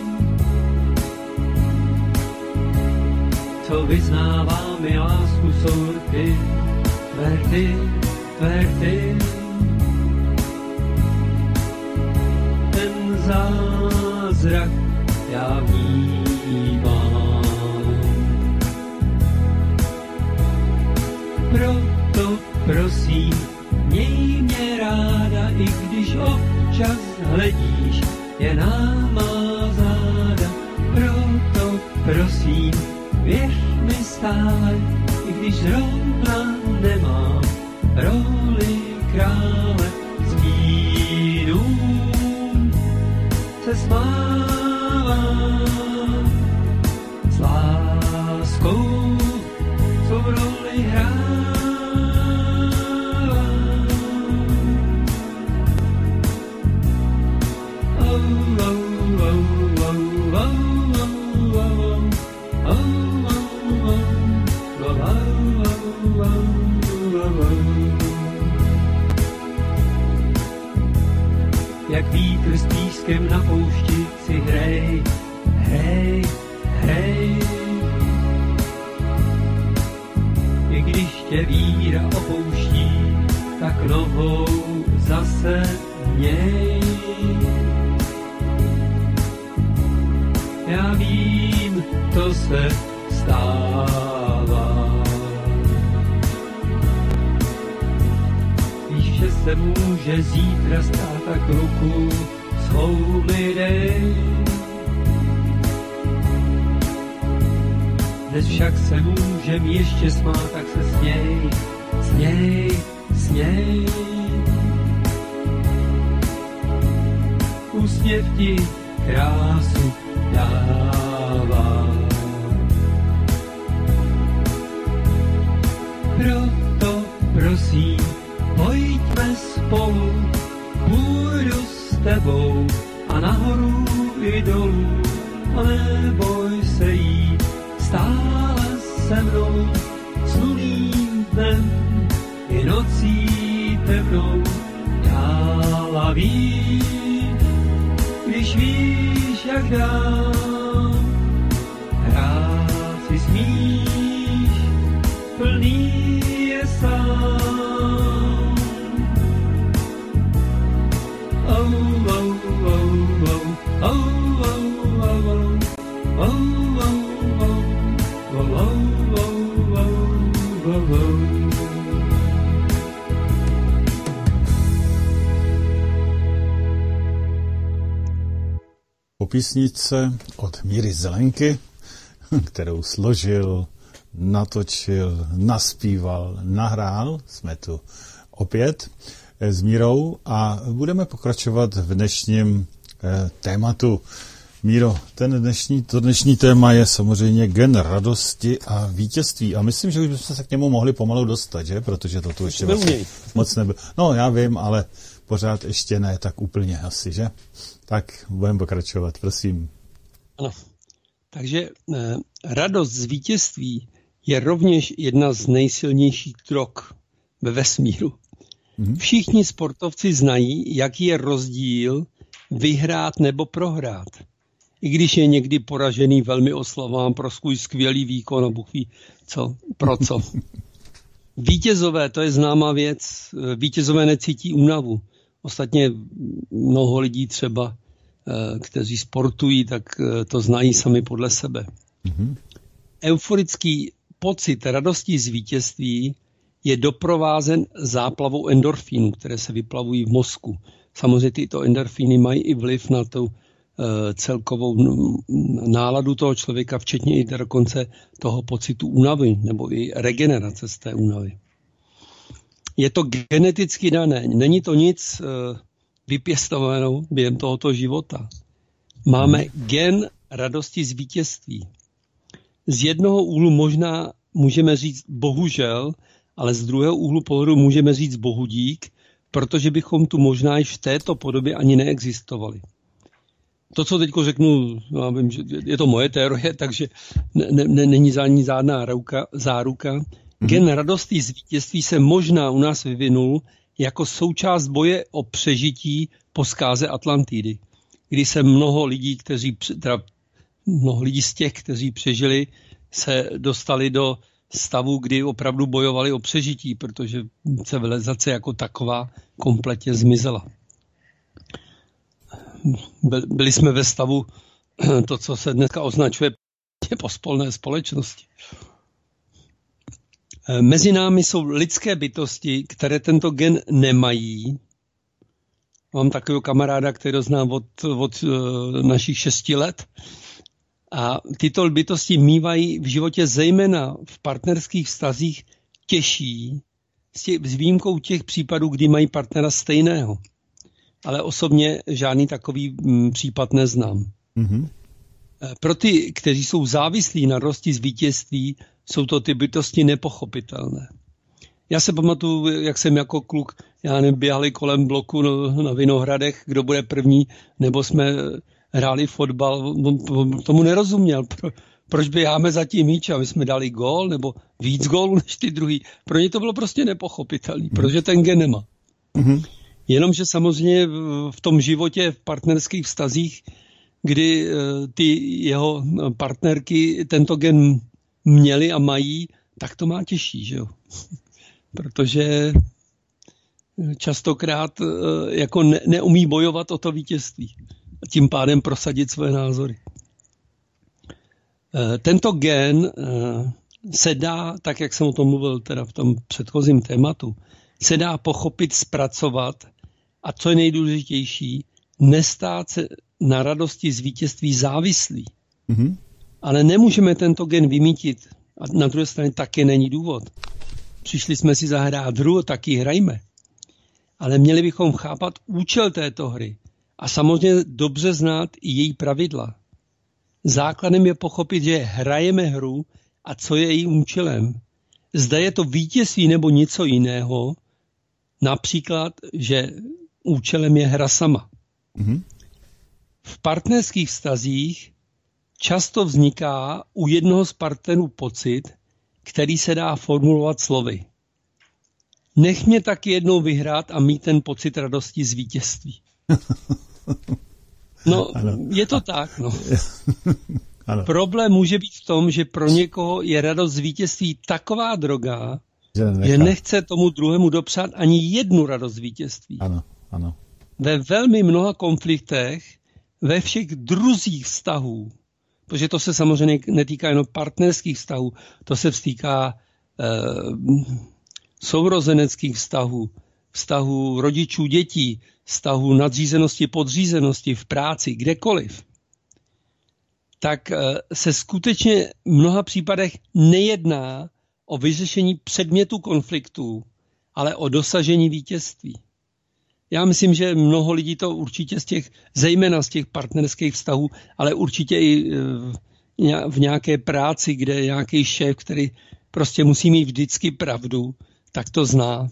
Speaker 3: Co vyznává mi lásku, jsou ty, tvé ty, tvé ty. Ten zázrak já vnímám. Proto prosím, měj mě ráda, i když občas hledíš jen na má záda. Proto prosím, věř mi stále, i když zrovna nemám roli krále. Stínům se smávám, s láskou svou roli hrávám. Jak vítr s pískem na poušti si hrej, hrej, hrej. I když tě víra opouští, tak nohou zase měj. Já vím, to se stává. Víš, že se může zítra stát, tak ruku svou mi dej. Dnes však se můžem ještě smát, tak se směj, směj, směj. Úsměv ti krásu dává. Proto prosím, pojďme spolu, půjdu s tebou a nahoru i dolů, a neboj se jít stále se mnou, sluným dnem i nocí temnou. Já vím, když víš, jak dám, hrát si smíš, plný je sám. Oh, oh, oh, oh, oh, oh, oh, oh, oh, oh, oh, oh.
Speaker 2: Po písničce od Míry Zelenky, kterou složil, natočil, naspíval, nahrál, jsme tu opět s Mírou a budeme pokračovat v dnešním eh, tématu. Míro, ten dnešní, to dnešní téma je samozřejmě gen radosti a vítězství a myslím, že už bychom se k němu mohli pomalu dostat, že? Protože to tu ještě vlastně moc nebylo. No, já vím, ale pořád ještě ne tak úplně asi, že? Tak budeme pokračovat, prosím.
Speaker 3: Ano, takže eh, radost z vítězství je rovněž jedna z nejsilnějších drog ve vesmíru. Mm-hmm. Všichni sportovci znají, jaký je rozdíl vyhrát nebo prohrát. I když je někdy poražený velmi oslavám pro svůj skvělý výkon a Bůh ví co, pro co. Vítězové, to je známá věc, vítězové necítí únavu. Ostatně mnoho lidí třeba, kteří sportují, tak to znají sami podle sebe. Mm-hmm. Euforický pocit radosti z vítězství je doprovázen záplavou endorfínů, které se vyplavují v mozku. Samozřejmě tyto endorfíny mají i vliv na tu celkovou náladu toho člověka, včetně i dokonce toho pocitu únavy nebo i regenerace z té únavy. Je to geneticky dané, není to nic vypěstovaného během tohoto života. Máme gen radosti z vítězství. Z jednoho úhlu možná můžeme říct bohužel, ale z druhého úhlu pohledu můžeme říct bohudík, protože bychom tu možná již v této podobě ani neexistovali. To, co teď řeknu, já vím, že je to moje teorie, takže ne, ne, není za ní žádná záruka. záruka. Mm-hmm. Gen radosti z vítězství se možná u nás vyvinul jako součást boje o přežití po zkáze Atlantidy, kdy se mnoho lidí, kteří, teda mnoho lidí z těch, kteří přežili, se dostali do stavu, kdy opravdu bojovali o přežití, protože civilizace jako taková kompletně zmizela. Byli jsme ve stavu, to, co se dneska označuje pospolné společnosti. Mezi námi jsou lidské bytosti, které tento gen nemají. Mám takového kamaráda, který znám od, od našich šesti let. A tyto bytosti mívají v životě zejména v partnerských vztazích těžší, s výjimkou těch případů, kdy mají partnera stejného. Ale osobně žádný takový případ neznám. Mm-hmm. Pro ty, kteří jsou závislí na radosti z vítězství, jsou to ty bytosti nepochopitelné. Já se pamatuju, jak jsem jako kluk, já neběhali kolem bloku na, na Vinohradech, kdo bude první, nebo jsme hráli fotbal, tomu nerozuměl. Pro, proč běháme za tím míč, aby jsme dali gól, nebo víc gólů než ty druhý. Pro ně to bylo prostě nepochopitelné, mm-hmm. protože ten gen nemá. Mm-hmm. Jenomže samozřejmě v tom životě, v partnerských vztazích, kdy ty jeho partnerky tento gen měli a mají, tak to má těžší, že jo? Protože častokrát jako ne, neumí bojovat o to vítězství a tím pádem prosadit své názory. Tento gen se dá, tak jak jsem o tom mluvil teda v tom předchozím tématu, se dá pochopit, zpracovat a co je nejdůležitější, nestát se na radosti z vítězství závislí. Mm-hmm. Ale nemůžeme tento gen vymítit. A na druhé straně taky není důvod. Přišli jsme si zahrát hru, taky hrajme. Ale měli bychom chápat účel této hry a samozřejmě dobře znát i její pravidla. Základem je pochopit, že hrajeme hru a co je jejím účelem. Zda je to vítězství nebo něco jiného, například, že účelem je hra sama. Mm-hmm. V partnerských vztazích často vzniká u jednoho z partnerů pocit, který se dá formulovat slovy. Nech mě tak jednou vyhrát a mít ten pocit radosti z vítězství. No, ano. Je to tak, no. Ano. Problém může být v tom, že pro někoho je radost z vítězství taková droga, že, že nechce tomu druhému dopřát ani jednu radost z vítězství. Ano, ano. Ve velmi mnoha konfliktech, ve všech druzích vztahů, protože to se samozřejmě netýká jenom partnerských vztahů, to se týká e, sourozeneckých vztahů, vztahů rodičů dětí, vztahů nadřízenosti, podřízenosti v práci, kdekoliv, tak e, se skutečně v mnoha případech nejedná o vyřešení předmětu konfliktů, ale o dosažení vítězství. Já myslím, že mnoho lidí to určitě z těch, zejména z těch partnerských vztahů, ale určitě i v nějaké práci, kde je nějaký šéf, který prostě musí mít vždycky pravdu, tak to zná.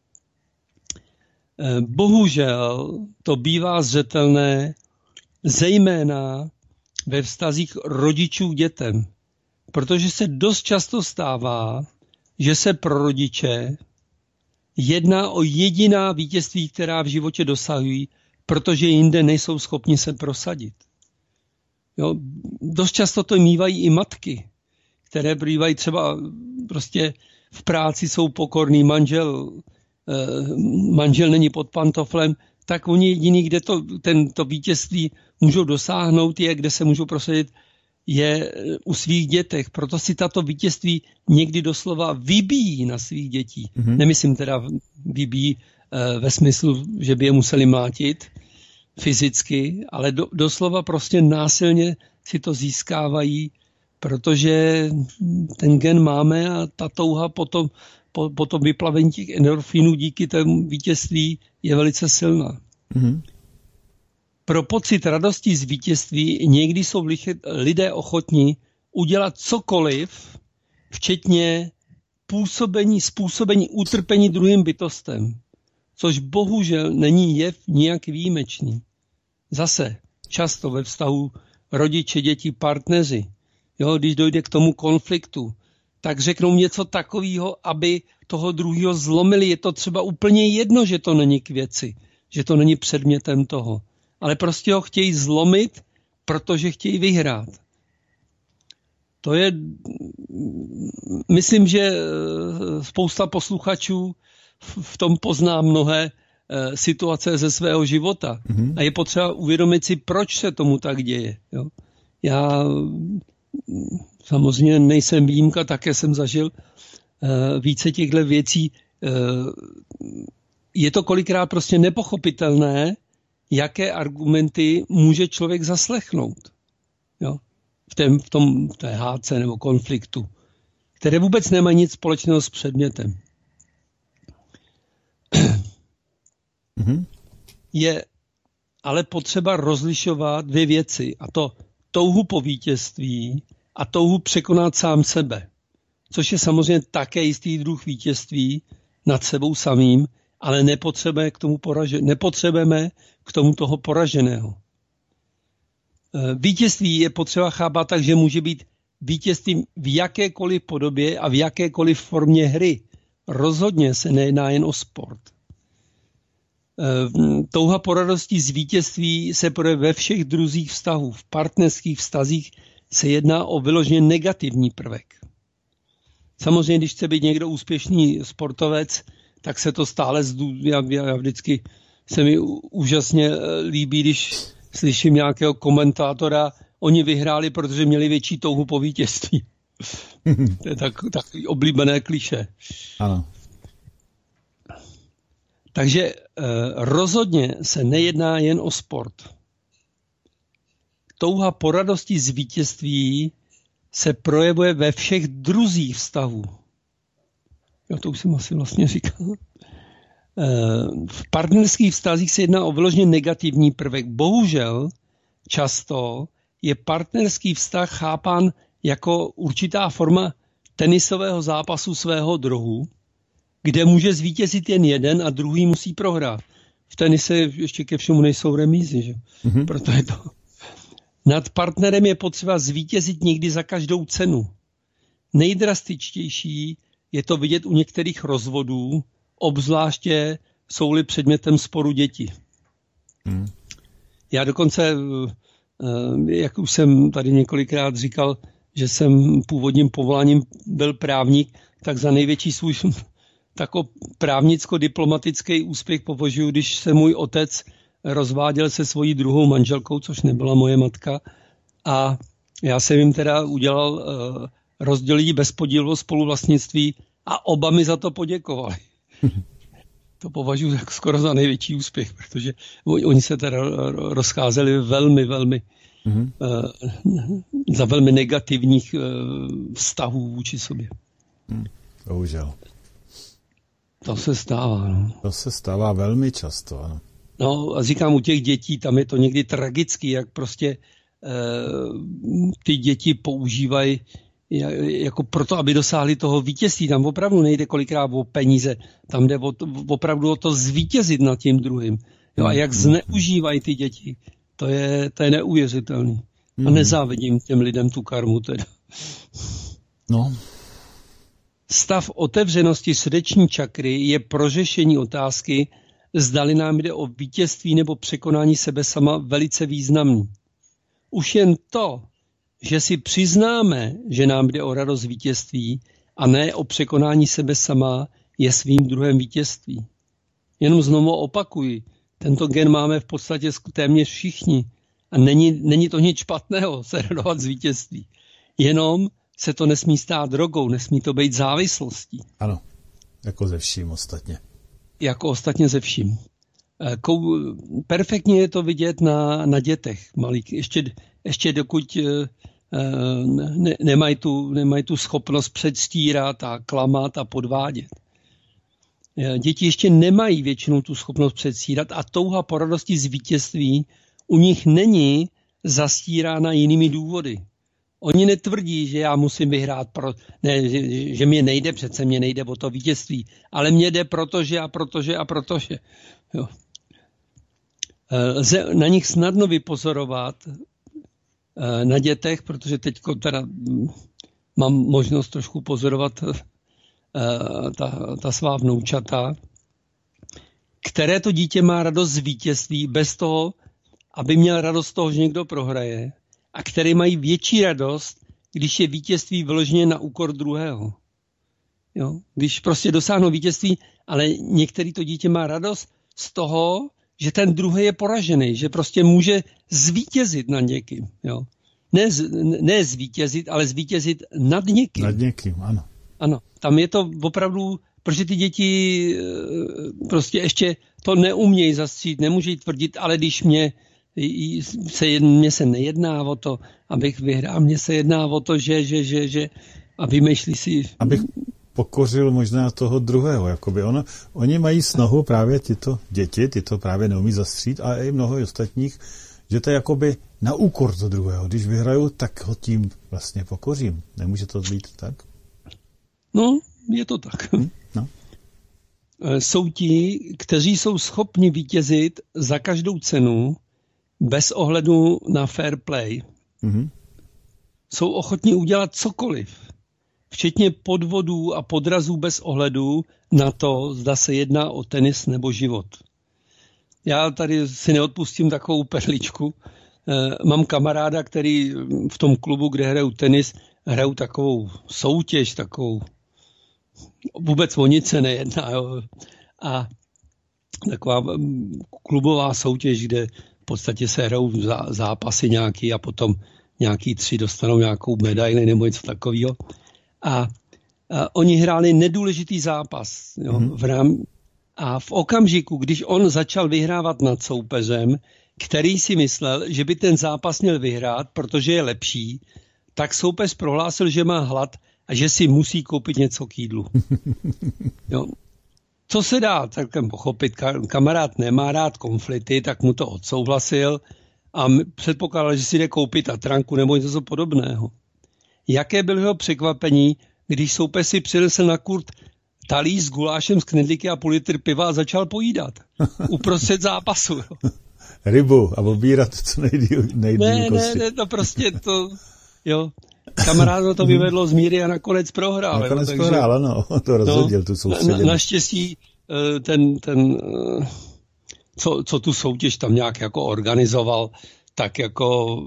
Speaker 3: Bohužel to bývá zřetelné zejména ve vztazích rodičů k dětem, protože se dost často stává, že se pro rodiče jedná o jediná vítězství, která v životě dosahují, protože jinde nejsou schopni se prosadit. Jo, dost často to mívají i matky, které bývají třeba prostě v práci jsou pokorný, manžel, eh, manžel není pod pantoflem, tak oni jediný, kde to, tento vítězství můžou dosáhnout, je, kde se můžou prosadit, je u svých dětech. Proto si tato vítězství někdy doslova vybíjí na svých dětí. Mm-hmm. Nemyslím teda vybíjí e, ve smyslu, že by je museli mlátit fyzicky, ale do, doslova prostě násilně si to získávají, protože ten gen máme a ta touha potom, po, po tom vyplavení těch endorfinů díky tomu vítězství je velice silná. Mm-hmm. Pro pocit radosti z vítězství někdy jsou lidé ochotní udělat cokoliv, včetně působení, způsobení utrpení druhým bytostem, což bohužel není jev nijak výjimečný. Zase často ve vztahu rodiče, děti, partneři, jo, když dojde k tomu konfliktu, tak řeknou něco takového, aby toho druhého zlomili. Je to třeba úplně jedno, že to není k věci, že to není předmětem toho. Ale prostě ho chtějí zlomit, protože chtějí vyhrát. To je, myslím, že spousta posluchačů v tom pozná mnohé situace ze svého života. Mm-hmm. A je potřeba uvědomit si, proč se tomu tak děje. Jo? Já samozřejmě nejsem výjimka, také jsem zažil více těchto věcí. Je to kolikrát prostě nepochopitelné, jaké argumenty může člověk zaslechnout. Jo? V, tém, v tom v té hádce nebo konfliktu, které vůbec nemají nic společného s předmětem. Mm-hmm. Je ale potřeba rozlišovat dvě věci, a to touhu po vítězství a touhu překonat sám sebe, což je samozřejmě také jistý druh vítězství nad sebou samým, ale nepotřebujeme k tomu, poraže, nepotřebujeme k tomu toho poraženého. Vítězství je potřeba chápat tak, že může být vítězstvím v jakékoliv podobě a v jakékoliv formě hry. Rozhodně se nejedná jen o sport. Touha po radosti z vítězství se projevuje ve všech druzích vztahů. V partnerských vztazích se jedná o vyloženě negativní prvek. Samozřejmě, když chce být někdo úspěšný sportovec, tak se to stále zdů... Já, já vždycky se mi úžasně líbí, když slyším nějakého komentátora, oni vyhráli, protože měli větší touhu po vítězství. To je tak, takový oblíbené klišé.
Speaker 2: Ano.
Speaker 3: Takže eh, rozhodně se nejedná jen o sport. Touha po radosti z vítězství se projevuje ve všech druzích vztahů. Já to už jsem asi vlastně říkal. V partnerských vztazích se jedná o vyloženě negativní prvek. Bohužel často je partnerský vztah chápán jako určitá forma tenisového zápasu svého druhu, kde může zvítězit jen jeden a druhý musí prohrát. V tenise ještě ke všemu nejsou remízy, že? Mm-hmm. Proto je to. Nad partnerem je potřeba zvítězit někdy za každou cenu. Nejdrastičtější je to vidět u některých rozvodů, obzvláště jsou-li předmětem sporu děti. Hmm. Já dokonce, jak už jsem tady několikrát říkal, že jsem původním povoláním byl právník, tak za největší svůj takový právnicko-diplomatický úspěch považuji, když se můj otec rozváděl se svojí druhou manželkou, což nebyla moje matka, a já jsem jim teda udělal rozdělení bez podílu spoluvlastnictví a oba mi za to poděkovali. To považuji skoro za největší úspěch, protože oni se teda rozcházeli velmi, velmi mm-hmm. uh, za velmi negativních uh, vztahů vůči sobě.
Speaker 2: Hmm. Bohužel.
Speaker 3: To se stává. No.
Speaker 2: To se stává velmi často, ano.
Speaker 3: No a říkám, u těch dětí, tam je to někdy tragický, jak prostě uh, ty děti používají jako proto, aby dosáhli toho vítězství. Tam opravdu nejde kolikrát o peníze, tam jde o to, opravdu o to zvítězit nad tím druhým. Jo, a jak zneužívají ty děti, to je, to je neuvěřitelný. A nezávidím těm lidem tu karmu teda.
Speaker 2: No.
Speaker 3: Stav otevřenosti srdeční čakry je pro řešení otázky, zdali nám jde o vítězství nebo překonání sebe sama, velice významný. Už jen to, že si přiznáme, že nám jde o radost vítězství a ne o překonání sebe sama, je svým druhem vítězství. Jenom znovu opakuji, tento gen máme v podstatě téměř všichni a není, není to nic špatného se radovat z vítězství. Jenom se to nesmí stát drogou, nesmí to být závislostí.
Speaker 2: Ano, jako ze vším ostatně.
Speaker 3: Jako ostatně ze vším. Kou, perfektně je to vidět na, na dětech malých. Ještě, ještě dokud ne, nemají, tu, nemají tu schopnost předstírat a klamat a podvádět. Děti ještě nemají většinou tu schopnost předstírat a touha po radosti z vítězství u nich není zastírána jinými důvody. Oni netvrdí, že já musím vyhrát, pro, ne, že, že mě nejde, přece mě nejde o to vítězství, ale mě jde protože a protože a protože. Jo. Lze na nich snadno vypozorovat na dětech, protože teď teda mám možnost trošku pozorovat ta, ta svá vnoučata, které to dítě má radost z vítězství bez toho, aby měl radost z toho, že někdo prohraje, a které mají větší radost, když je vítězství vyloženě na úkor druhého. Jo? Když prostě dosáhnou vítězství, ale některý to dítě má radost z toho, že ten druhý je poražený, že prostě může zvítězit nad někým. Jo? Ne, ne zvítězit, ale zvítězit nad někým.
Speaker 2: Nad někým, ano.
Speaker 3: Ano, tam je to opravdu, protože ty děti prostě ještě to neumějí zastřít, nemůžejí tvrdit, ale když mě se, mě se nejedná o to, abych vyhrál, mně se jedná o to, že, že, že, že a vymýšlí si...
Speaker 2: Abych pokořil možná toho druhého, jakoby ono, oni mají snahu právě tyto děti, tyto právě neumí zastřít, a i mnoho ostatních, že to je jakoby na úkor do druhého. Když vyhraju, tak ho tím vlastně pokořím. Nemůže to být tak?
Speaker 3: No, je to tak.
Speaker 2: Hm? No.
Speaker 3: Jsou ti, kteří jsou schopni vítězit za každou cenu, bez ohledu na fair play.
Speaker 2: Mm-hmm.
Speaker 3: Jsou ochotní udělat cokoliv, včetně podvodů a podrazů bez ohledu na to, zda se jedná o tenis nebo život. Já tady si neodpustím takovou perličku. Mám kamaráda, který v tom klubu, kde hraju tenis, hraju takovou soutěž, takovou vůbec o nic se nejedná. Jo. A taková klubová soutěž, kde v podstatě se hrajou zápasy nějaký a potom nějaký tři dostanou nějakou medaili nebo něco takového. A, a oni hráli nedůležitý zápas. Jo, mm-hmm. v rám, a v okamžiku, když on začal vyhrávat nad soupeřem, který si myslel, že by ten zápas měl vyhrát, protože je lepší, tak soupeř prohlásil, že má hlad a že si musí koupit něco k jídlu. Jo. Co se dá celkem pochopit, kamarád nemá rád konflikty, tak mu to odsouhlasil a předpokládal, že si jde koupit tatranku nebo něco podobného. Jaké bylo jeho překvapení, když soupeř si přinesl na kurt talíř s gulášem z knedlíky a půl litr piva a začal pojídat. Uprostřed zápasu. Jo.
Speaker 2: Rybu a obírat co nejdýl, nejdýl
Speaker 3: ne,
Speaker 2: kosti.
Speaker 3: Ne, ne, to prostě to, jo. Kamarád to vyvedlo z míry a nakonec prohrál.
Speaker 2: Nakonec
Speaker 3: jo,
Speaker 2: prohrál, ano, to rozhodil, no, tu soustředěnost.
Speaker 3: Na, naštěstí ten, ten co, co tu soutěž tam nějak jako organizoval, tak jako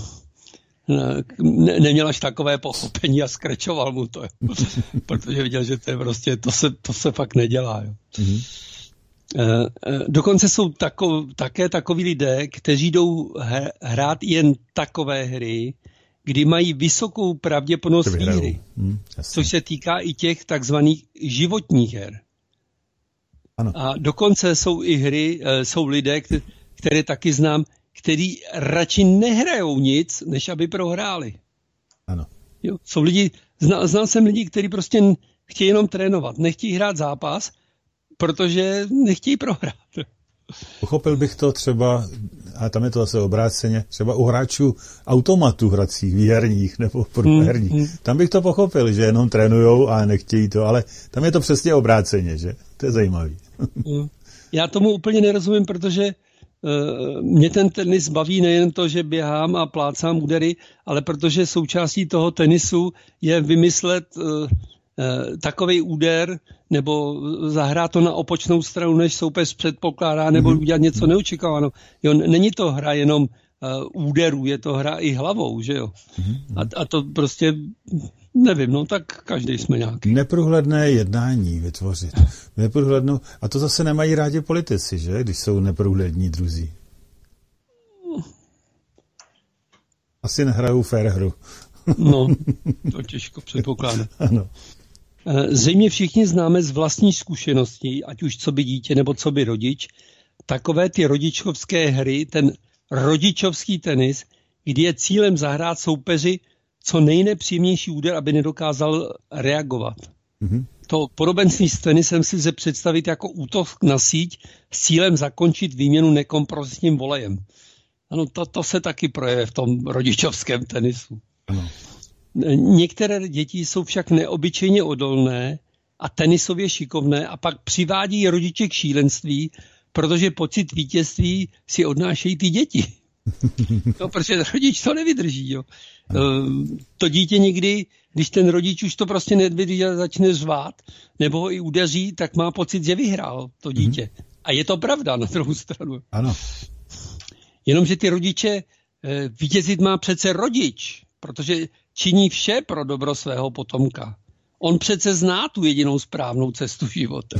Speaker 3: ne, neměl až takové pochopení a skrečoval mu to, protože viděl, že to je prostě, to se, to se fakt nedělá. Jo. Mm-hmm. Dokonce jsou tako, také takoví lidé, kteří jdou hrát jen takové hry, kdy mají vysokou pravděpodobnost výhry, hmm, což se týká i těch takzvaných životních her.
Speaker 2: Ano.
Speaker 3: A dokonce jsou i hry, jsou lidé, které taky znám, kteří radši nehrajou nic, než aby prohráli.
Speaker 2: Ano.
Speaker 3: Jo, jsou lidi, znal, znal jsem lidi, kteří prostě chtějí jenom trénovat, nechtějí hrát zápas, protože nechtějí prohrát.
Speaker 2: Pochopil bych to třeba, a tam je to zase obráceně, třeba u hráčů automatů hracích, výherních nebo průherních. Hmm, hmm. Tam bych to pochopil, že jenom trénujou a nechtějí to, ale tam je to přesně obráceně, že? To je zajímavý.
Speaker 3: Já tomu úplně nerozumím, protože uh, mě ten tenis baví nejen to, že běhám a plácám údery, ale protože součástí toho tenisu je vymyslet uh, takový úder nebo zahrát to na opočnou stranu, než soupeř předpokládá, nebo mm-hmm. udělat něco neočekávaného. Jo, není to hra jenom uh, úderů, je to hra i hlavou, že jo. Mm-hmm. A, a to prostě, nevím, no tak každý jsme nějaký.
Speaker 2: Neprůhledné jednání vytvořit. Neprůhlednou, a to zase nemají rádi politici, že, když jsou neprůhlední druzí. Asi nehrajou fair hru.
Speaker 3: No, to těžko předpokládat.
Speaker 2: Ano.
Speaker 3: Zřejmě všichni známe z vlastní zkušeností, ať už co by dítě nebo co by rodič, takové ty rodičovské hry, ten rodičovský tenis, kdy je cílem zahrát soupeři co nejnepříjemnější úder, aby nedokázal reagovat. Mm-hmm. To podobenství s tenisem si lze představit jako útok na síť s cílem zakončit výměnu nekompromisním volejem. Ano, to, to se taky projevuje v tom rodičovském tenisu.
Speaker 2: Ano.
Speaker 3: Některé děti jsou však neobyčejně odolné a tenisově šikovné a pak přivádí rodiče k šílenství, protože pocit vítězství si odnášejí ty děti. No, protože rodič to nevydrží. Jo. To dítě někdy, když ten rodič už to prostě nevydrží a začne řvát, nebo ho i udeří, tak má pocit, že vyhrál to dítě. Mm-hmm. A je to pravda na druhou stranu.
Speaker 2: Ano.
Speaker 3: Jenomže ty rodiče, vítězit má přece rodič, protože činí vše pro dobro svého potomka. On přece zná tu jedinou správnou cestu života.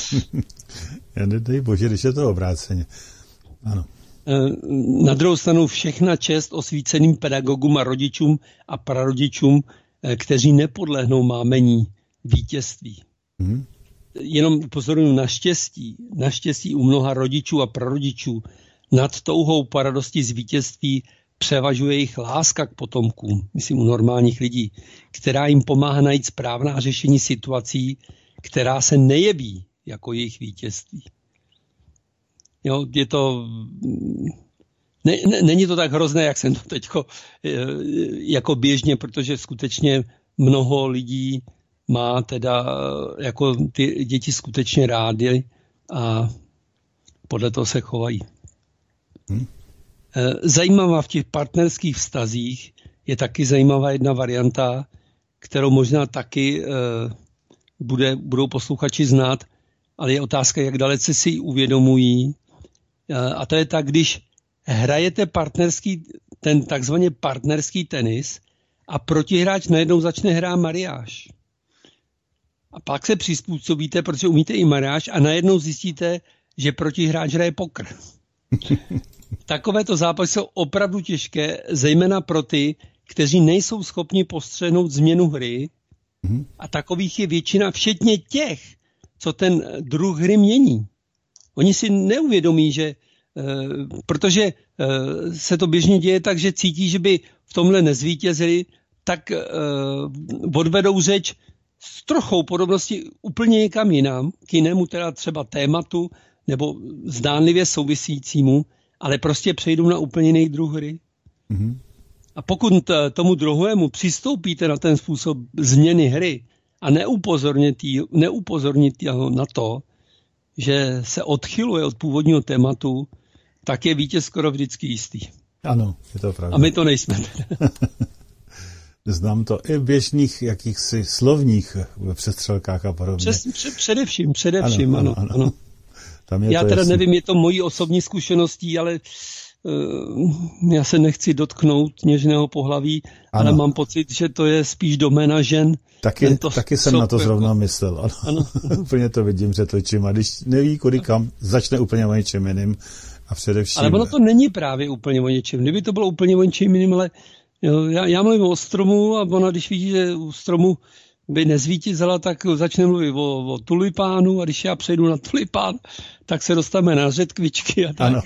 Speaker 2: Já nedej bože, když je to obráceně. Ano.
Speaker 3: Na druhou stranu všechna čest osvíceným pedagogům a rodičům a prarodičům, kteří nepodlehnou mámení vítězství. Hmm. Jenom upozorňuji na štěstí. Na štěstí u mnoha rodičů a prarodičů nad touhou po radosti z vítězství převažuje jejich láska k potomkům, myslím u normálních lidí, která jim pomáhá najít správná řešení situací, která se nejeví jako jejich vítězství. Jo, je to, ne, ne, není to tak hrozné, jak jsem to teď jako běžně, protože skutečně mnoho lidí má teda jako ty děti skutečně rády a podle toho se chovají. Hmm. Zajímavá v těch partnerských vztazích je taky zajímavá jedna varianta, kterou možná taky bude, budou posluchači znát, ale je otázka, jak dalece si ji uvědomují. A to je tak, když hrajete partnerský, ten takzvaně partnerský tenis a protihráč najednou začne hrát mariáž. A pak se přizpůsobíte, protože umíte i mariáž a najednou zjistíte, že protihráč hraje pokr. Takovéto zápasy jsou opravdu těžké, zejména pro ty, kteří nejsou schopni postřehnout změnu hry. A takových je většina, včetně těch, co ten druh hry mění. Oni si neuvědomí, že protože se to běžně děje tak, že cítí, že by v tomhle nezvítězili, tak odvedou řeč s trochou podobnosti úplně někam jinam, k jinému teda třeba tématu nebo zdánlivě souvisícímu, ale prostě přejdou na úplně jiný druh hry. Mm-hmm. A pokud tomu druhému přistoupíte na ten způsob změny hry a neupozorníte ho na to, že se odchyluje od původního tématu, tak je vítěz skoro vždycky jistý.
Speaker 2: Ano, je to pravda.
Speaker 3: A my to nejsme.
Speaker 2: Znám to i v běžných jakýchsi slovních ve přestřelkách a podobně.
Speaker 3: Přes, před, především, především, ano. ano, ano. ano.
Speaker 2: Tam je
Speaker 3: já
Speaker 2: to
Speaker 3: teda
Speaker 2: jasný.
Speaker 3: nevím, je to mojí osobní zkušeností, ale uh, já se nechci dotknout něžného pohlaví, ano. Ale mám pocit, že to je spíš doména žen.
Speaker 2: Taky, taky jsem na to zrovna jako... myslel. Ano. Ano. Úplně to vidím před očima. Když neví, kudy kam, začne úplně o něčem jiným. A především...
Speaker 3: Ale ono to není právě úplně o něčem. Kdyby to bylo úplně o něčem jiným, ale jo, já, já mluvím o stromu a ona, když vidí, že u stromu by nezvítězila, tak začne mluvit o, o tulipánu a když já přejdu na tulipán, tak se dostaneme na řetkvičky a tak. Ano.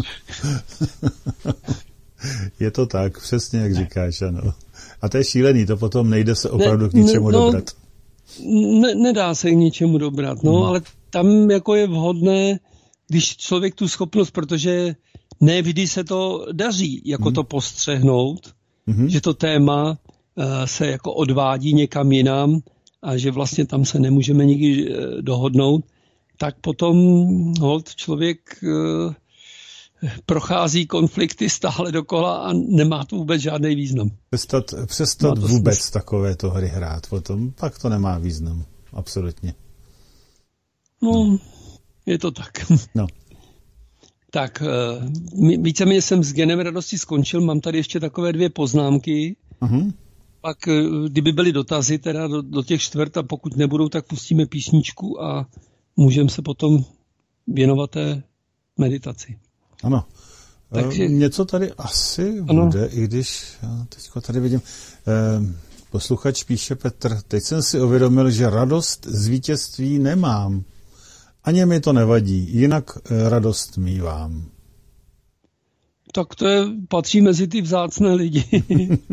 Speaker 2: Je to tak, přesně jak říkáš, ano. A to je šílený, to potom nejde se opravdu ne, k ničemu
Speaker 3: ne, no,
Speaker 2: dobrat.
Speaker 3: Ne, nedá se k ničemu dobrat, no, hmm. ale tam jako je vhodné, když člověk tu schopnost, protože ne vždy se to daří, jako hmm. to postřehnout, hmm. že to téma uh, se jako odvádí někam jinam a že vlastně tam se nemůžeme nikdy uh, dohodnout, tak potom hold, člověk uh, prochází konflikty stále dokola a nemá to vůbec žádný význam.
Speaker 2: Přestat, přestat vůbec smysl. Takovéto hry hrát potom, pak to nemá význam, absolutně.
Speaker 3: No, je to tak.
Speaker 2: No.
Speaker 3: Tak, víceméně jsem s Genem radosti skončil, mám tady ještě takové dvě poznámky. Uh-huh. Pak, kdyby byly dotazy teda do, do těch čtvrt a pokud nebudou, tak pustíme písničku a můžeme se potom věnovat té meditaci.
Speaker 2: Ano. Takže... Něco tady asi ano. bude, i když já teďko tady vidím. Eh, posluchač píše Petr, teď jsem si uvědomil, že radost z vítězství nemám. Ani mi to nevadí, jinak radost mívám.
Speaker 3: Tak to je, patří mezi ty vzácné lidi.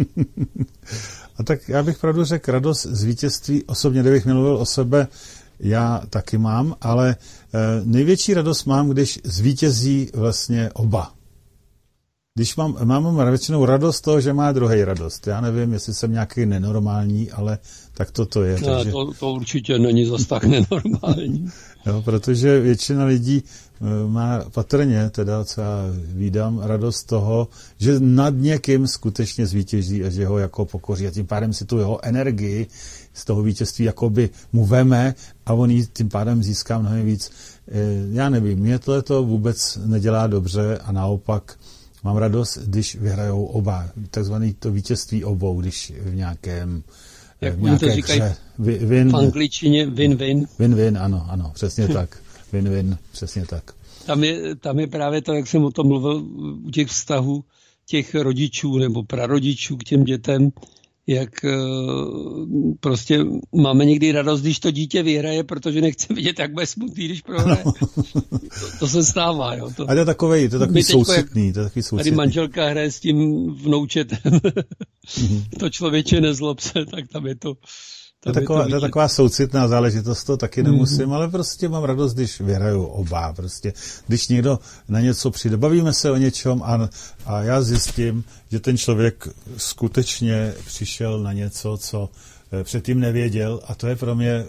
Speaker 2: A tak já bych pravdu řekl, radost z vítězství, osobně, kdybych mluvil o sebe, já taky mám, ale e, největší radost mám, když zvítězí vlastně oba. když mám, mám většinou radost toho, že má druhý radost. Já nevím, jestli jsem nějaký nenormální, ale tak to to je.
Speaker 3: No,
Speaker 2: takže...
Speaker 3: to, to určitě není zas tak nenormální.
Speaker 2: Jo, protože většina lidí má patrně, teda co já vídám, radost toho, že nad někým skutečně zvítězí a že ho jako pokoří a tím pádem si tu jeho energii z toho vítězství jakoby mu veme a on jí tím pádem získá mnohem víc. Já nevím, mě tohleto vůbec nedělá dobře a naopak mám radost, když vyhrajou oba, takzvané to vítězství obou, když v nějakém
Speaker 3: jak
Speaker 2: v nějaké
Speaker 3: to říkají
Speaker 2: hře. Win,
Speaker 3: v angličtině win-win.
Speaker 2: Win-win, ano, ano, přesně tak. Win-win, přesně tak.
Speaker 3: Tam je, tam je právě to, jak jsem o tom mluvil u těch vztahů těch rodičů nebo prarodičů k těm dětem, jak prostě máme někdy radost, když to dítě vyhraje, protože nechce vidět, jak bude smutný, když prohraje. No. To, to se stává. Jo. To,
Speaker 2: a to je takový, to je takový soucitný. To je takový soucitný.
Speaker 3: Tady manželka hraje s tím vnoučetem. Mm-hmm. To člověče nezlob se, tak tam je to...
Speaker 2: To je, taková, to je taková soucitná záležitost, to taky nemusím, mm-hmm. ale prostě mám radost, když vyhraju oba. Prostě, když někdo na něco přijde, bavíme se o něčem a, a já zjistím, že ten člověk skutečně přišel na něco, co předtím nevěděl a to je pro mě...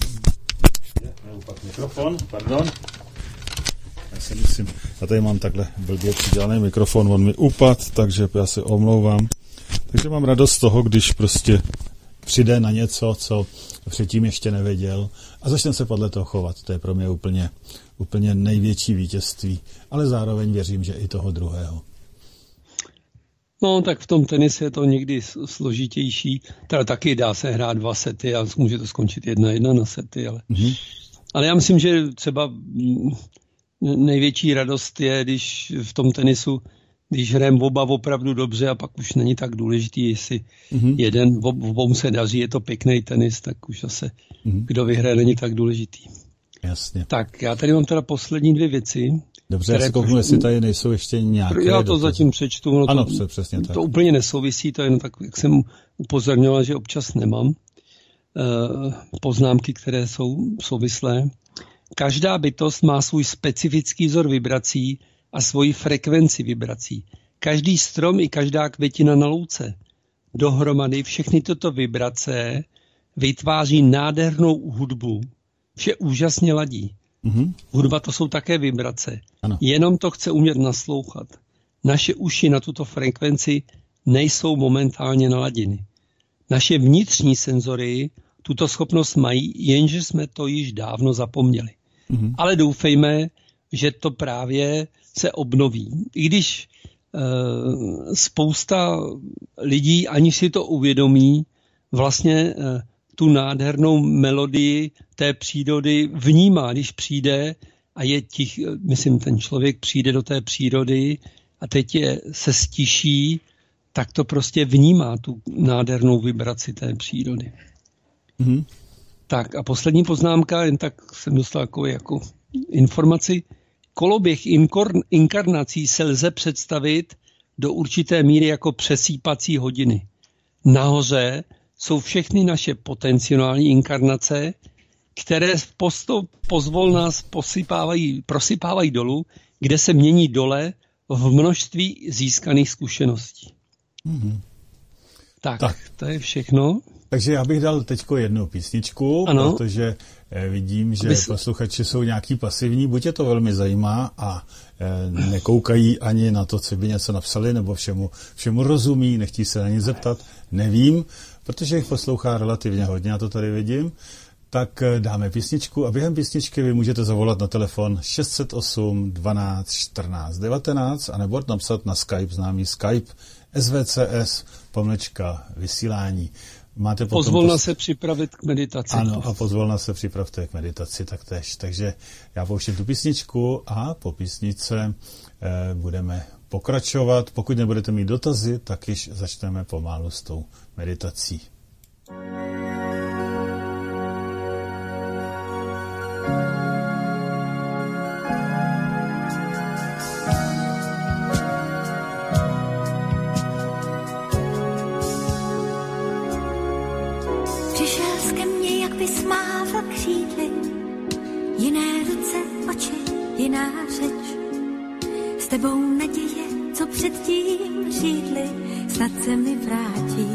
Speaker 2: Mikrofon, pardon. Já si myslím, já tady mám takhle blbě přidělaný mikrofon, on mi upad, takže já se omlouvám. Takže mám radost z toho, když prostě přijde na něco, co předtím ještě nevěděl a začne se podle toho chovat. To je pro mě úplně, úplně největší vítězství, ale zároveň věřím, že i toho druhého.
Speaker 3: No, tak v tom tenise je to někdy složitější. Teda taky dá se hrát dva sety a může to skončit jedna jedna na sety, ale, mm-hmm. ale já myslím, že třeba největší radost je, když v tom tenisu když hrajeme oba opravdu dobře a pak už není tak důležitý, jestli mm-hmm. jeden, v obou se daří, je to pěkný tenis, tak už zase mm-hmm. kdo vyhraje, není tak důležitý.
Speaker 2: Jasně.
Speaker 3: Tak, já tady mám teda poslední dvě věci.
Speaker 2: Dobře, já si kouknu, jestli tady nejsou ještě nějaké.
Speaker 3: Já to dotazy. Zatím přečtu. No
Speaker 2: ano,
Speaker 3: to,
Speaker 2: přesně tak.
Speaker 3: To úplně nesouvisí, to je jen tak, jak jsem upozorňoval, že občas nemám uh, poznámky, které jsou souvislé. Každá bytost má svůj specifický vzor vibrací a svoji frekvenci vibrací. Každý strom i každá květina na louce. Dohromady všechny tyto vibrace vytváří nádhernou hudbu. Vše úžasně ladí. Mm-hmm. Hudba to jsou také vibrace. Ano. Jenom to chce umět naslouchat. Naše uši na tuto frekvenci nejsou momentálně naladěny. Naše vnitřní senzory tuto schopnost mají, jenže jsme to již dávno zapomněli. Mm-hmm. Ale doufejme, že to právě se obnoví. I když e, spousta lidí, aniž si to uvědomí, vlastně e, tu nádhernou melodii té přírody vnímá, když přijde a je tich, myslím, ten člověk přijde do té přírody a teď je, se stiší, tak to prostě vnímá tu nádhernou vibraci té přírody. Mm-hmm. Tak a poslední poznámka, jen tak jsem dostal jako, jako informaci. Koloběh inkarnací se lze představit do určité míry jako přesýpací hodiny. Nahoře jsou všechny naše potenciální inkarnace, které postup pozvol nás posypávají, prosypávají dolů, kde se mění dole v množství získaných zkušeností. Mm-hmm. Tak, tak, to je všechno.
Speaker 2: Takže já bych dal teďko jednu písničku, ano. Protože vidím, že Abys... posluchači jsou nějaký pasivní, buď je to velmi zajímá a e, nekoukají ani na to, co by něco napsali, nebo všemu, všemu rozumí, nechtí se na nic zeptat, nevím, protože jich poslouchá relativně hodně, já to tady vidím, tak dáme písničku a během písničky vy můžete zavolat na telefon šest set osm dvanáct čtrnáct devatenáct a nebo napsat na Skype, známý Skype S V C S pomlčka vysílání. Máte potom
Speaker 3: pozvolna pos... se připravit k meditaci.
Speaker 2: Ano, a pozvolna se připravte k meditaci taktéž. Takže já pouštím tu písničku a po písničce eh, budeme pokračovat. Pokud nebudete mít dotazy, tak již začneme pomalu s tou meditací.
Speaker 4: Vysmával křídly, jiné ruce, oči, jiná řeč. S tebou naděje co předtím řídli, snad se mi vrátí.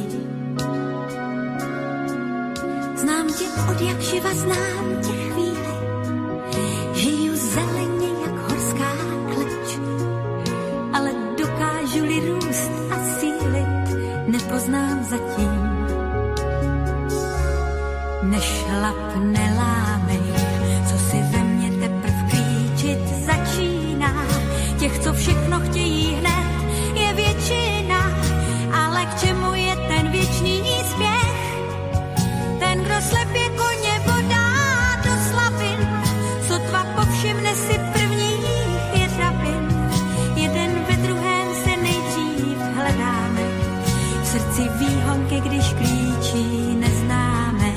Speaker 4: Znám tě od jak živa, znám tě chvíli, žiju zeleně jak horská kleč, ale dokážu-li růst a sílit, nepoznám zatím. Nešlap, nelámej, co si ve mně teprv klíčit začíná. Těch, co všechno chtějí hned, je většina, ale k čemu je ten věčný spěch? Ten, kdo slepě koně bodá do slabin, sotva povšimne si prvních jeřabin. Jeden ve druhém se nejdřív hledáme, v srdci výhonky, když klíčí neznáme.